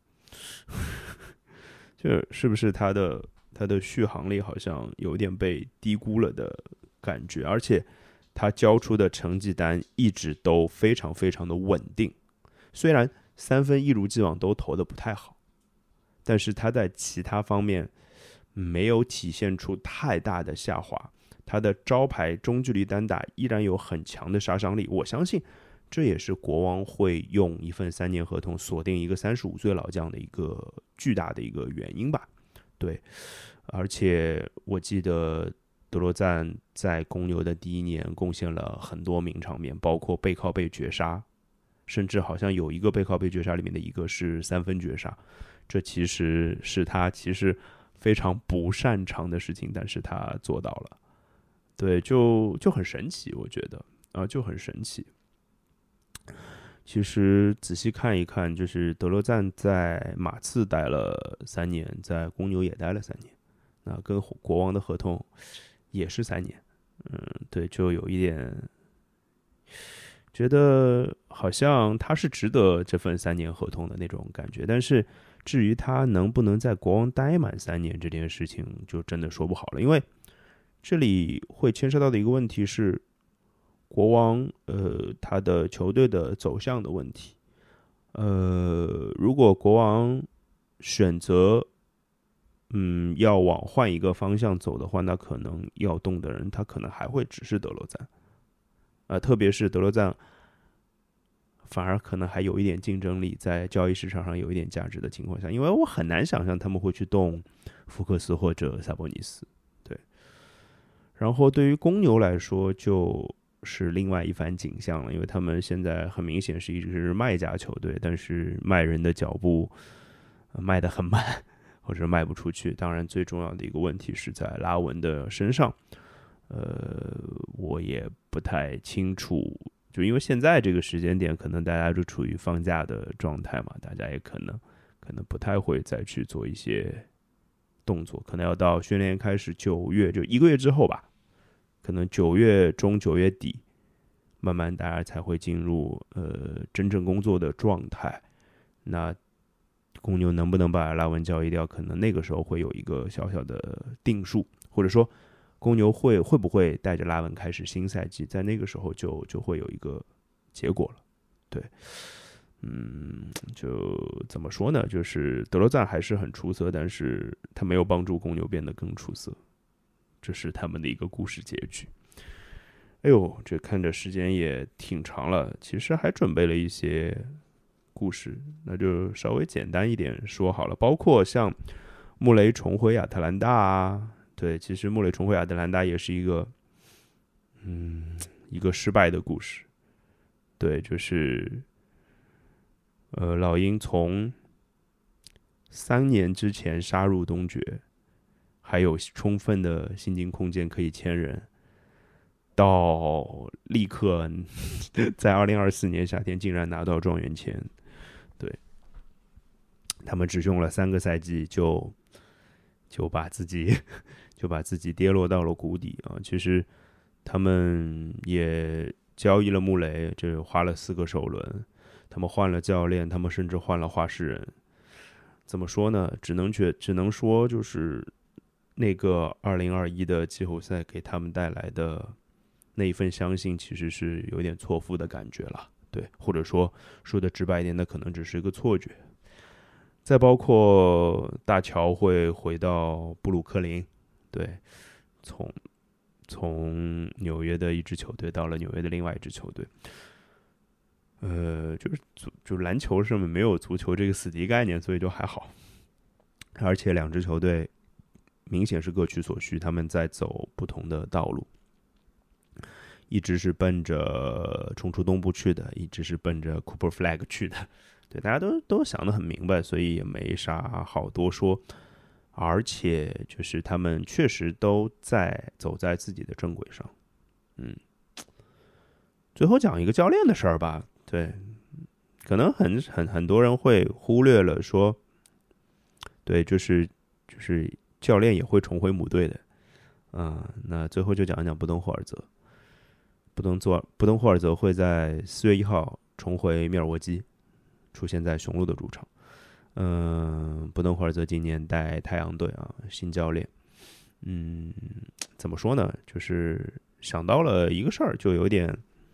就是不是他的续航力好像有点被低估了的感觉，而且他交出的成绩单一直都非常非常的稳定，虽然3分一如既往都投的不太好，但是他在其他方面没有体现出太大的下滑，他的招牌中距离单打依然有很强的杀伤力，我相信这也是国王会用一份3年合同锁定一个35岁老将的一个巨大的一个原因吧。对，而且我记得德罗赞在公牛的第1年贡献了很多名场面，包括背靠背绝杀，甚至好像有一个背靠背绝杀里面的一个是3分绝杀，这其实是他其实非常不擅长的事情，但是他做到了。对，就很神奇，我觉得啊，就很神奇。其实仔细看一看，就是德罗赞在马刺待了3年，在公牛也待了3年，那跟国王的合同也是3年。对，就有一点觉得好像他是值得这份3年合同的那种感觉，但是至于他能不能在国王待满3年这件事情，就真的说不好了，因为这里会牵涉到的一个问题是国王他的球队的走向的问题。如果国王选择要往换一个方向走的话，那可能要动的人他可能还会只是德罗赞，特别是德罗赞反而可能还有一点竞争力，在交易市场上有一点价值的情况下，因为我很难想象他们会去动福克斯或者萨博尼斯。对，然后对于公牛来说就是另外一番景象了，因为他们现在很明显是一支卖家球队，但是卖人的脚步卖得很慢，或者卖不出去。当然最重要的一个问题是在拉文的身上，我也不太清楚，就因为现在这个时间点可能大家就处于放假的状态嘛，大家也可能不太会再去做一些动作，可能要到训练开始9月，就1个月之后吧，可能9月中9月底慢慢大家才会进入真正工作的状态。那公牛能不能把拉文交易掉，可能那个时候会有一个小小的定数，或者说公牛会不会带着拉文开始新赛季，在那个时候就会有一个结果了。对，就怎么说呢，就是德罗赞还是很出色，但是他没有帮助公牛变得更出色，这是他们的一个故事结局。哎呦，这看着时间也挺长了，其实还准备了一些故事，那就稍微简单一点说好了，包括像穆雷重回亚特兰大啊，对，其实穆雷重回亚特兰大也是一个失败的故事。对，就是老鹰从3年之前杀入东决，还有充分的薪金空间可以签人，到立刻在2024年夏天竟然拿到状元签。对，他们只用了3个赛季就把自己跌落到了谷底啊！其实他们也交易了穆雷，这花了4个首轮，他们换了教练，他们甚至换了话事人。怎么说呢？只能说就是那个2021的季后赛给他们带来的那一份相信，其实是有点错付的感觉了。对，或者说的直白一点，那可能只是一个错觉。再包括大乔会回到布鲁克林，对，从纽约的一支球队到了纽约的另外一支球队。 就是篮球上面没有足球这个死敌概念，所以就还好。而且两支球队明显是各取所需，他们在走不同的道路，一直是奔着冲出东部去的，一直是奔着 Cooper Flag 去的。对，大家都想得很明白，所以也没啥好多说。而且就是他们确实都走在自己的正轨上。最后讲一个教练的事儿吧。对，可能很多人会忽略了说，对，就是教练也会重回母队的。那最后就讲一讲布登霍尔泽。布登霍尔泽会在4月1号重回密尔沃基，出现在雄鹿的主场。布登霍尔泽今年带太阳队新教练。怎么说呢？就是想到了一个事儿，就有点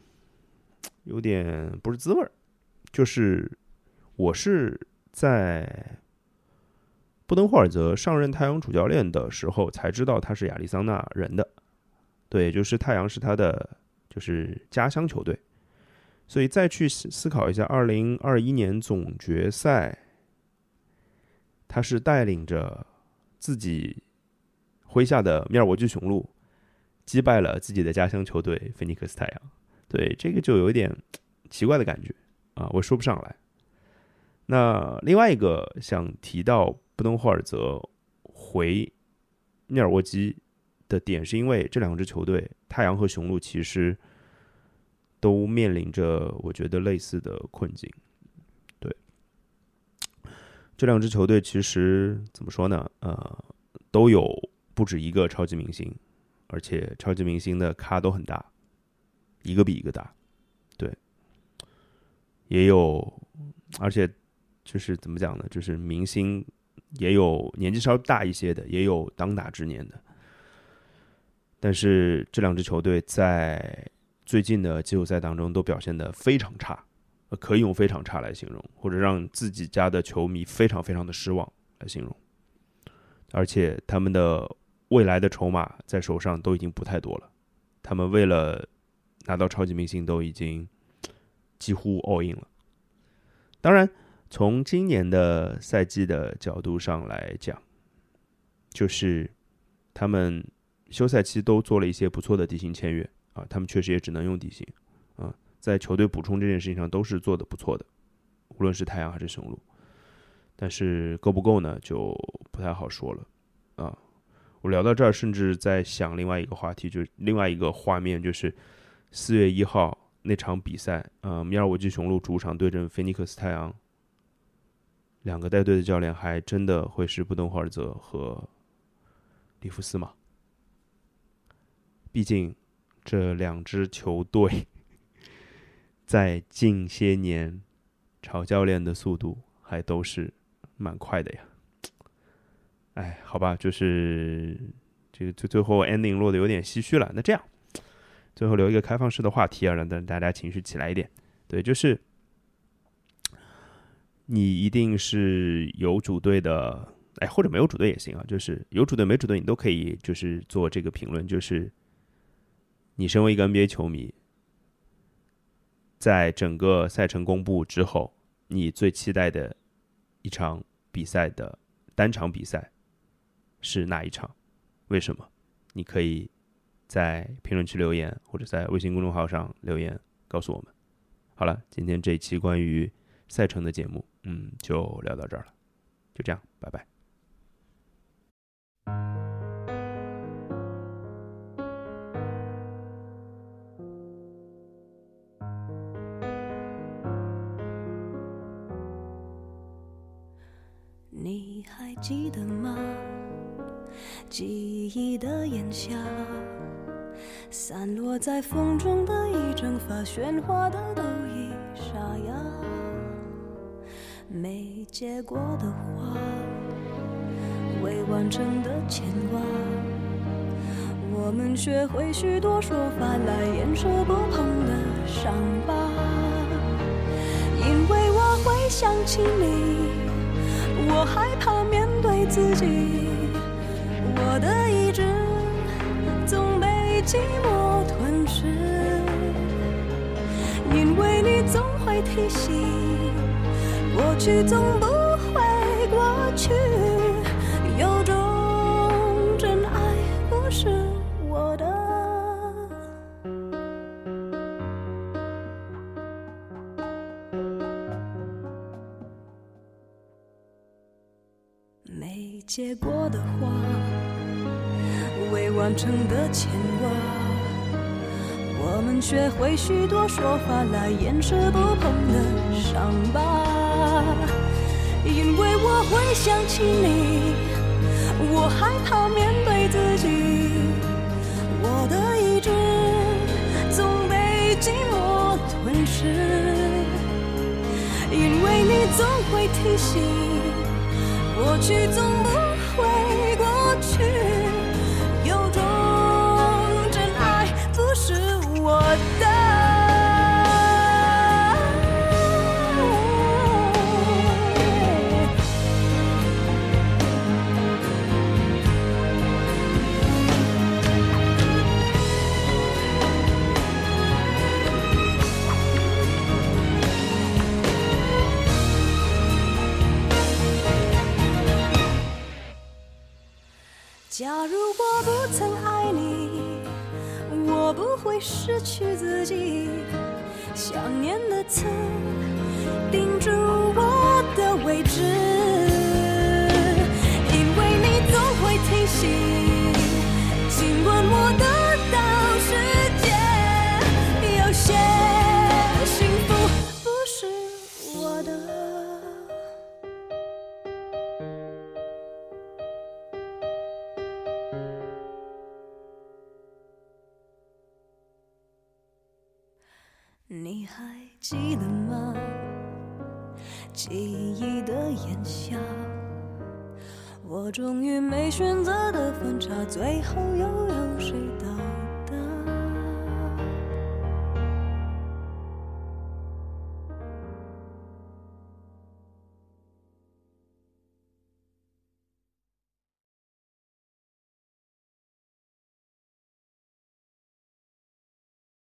不是滋味儿。就是我是在布登霍尔泽上任太阳主教练的时候才知道他是亚利桑那人的。对，就是太阳是他的就是家乡球队。所以再去思考一下2021年总决赛，他是带领着自己麾下的密尔沃基雄鹿击败了自己的家乡球队菲尼克斯太阳。对，这个就有一点奇怪的感觉我说不上来。那另外一个想提到布登霍尔泽回密尔沃基的点，是因为这两支球队太阳和雄鹿其实都面临着我觉得类似的困境。对，这两支球队其实怎么说呢？都有不止一个超级明星，而且超级明星的咖都很大，一个比一个大。对，也有，而且就是怎么讲呢？就是明星也有年纪稍微大一些的，也有当打之年的。但是这两支球队在最近的季后赛当中都表现得非常差，可以用非常差来形容，或者让自己家的球迷非常非常的失望来形容。而且他们的未来的筹码在手上都已经不太多了，他们为了拿到超级明星都已经几乎 all in 了。当然从今年的赛季的角度上来讲，就是他们休赛期都做了一些不错的底薪签约他们确实也只能用底薪在球队补充这件事情上都是做的不错的，无论是太阳还是雄鹿。但是够不够呢，就不太好说了我聊到这儿，甚至在想另外一个话题，就是另外一个画面，就是4月1号那场比赛密尔沃基雄鹿主场对阵菲尼克斯太阳，两个带队的教练还真的会是布登霍尔泽和里弗斯吗？毕竟这两支球队在近些年炒教练的速度还都是蛮快的呀。好吧，就是这个最后 ending 落得有点唏嘘了。那这样最后留一个开放式的话题让大家情绪起来一点。对，就是你一定是有主队的或者没有主队也行就是有主队没主队你都可以就是做这个评论。就是你身为一个 NBA 球迷，在整个赛程公布之后，你最期待的一场比赛的单场比赛是哪一场？为什么？你可以在评论区留言，或者在微信公众号上留言告诉我们。好了，今天这一期关于赛程的节目就聊到这儿了，就这样，拜拜。 你还记得吗？记忆的炎夏，散落在风中的一整发喧哗的都已沙哑，没结果的花，未完成的牵挂，我们学会许多说法来掩饰不碰的伤疤。因为我会想起你，我害怕面对自己，我的意志总被寂寞吞噬。因为你总会提醒，过去总不会过去，有种真爱不是我的。没结果的花，未完成的牵挂，我们学会许多说法来掩饰不碰的伤疤。因为我会想起你，我害怕面对自己，我的意志总被寂寞吞噬。因为你总会提醒，过去总不会过去，有种真爱不是我的。假如我不曾爱你，我不会失去自己，想念的刺钉住我的位置。因为你总会提醒，尽管我得到世界，有些幸福不是我的。你还记得吗？记忆的炎夏，我终于没选择的分岔，最后又有谁答？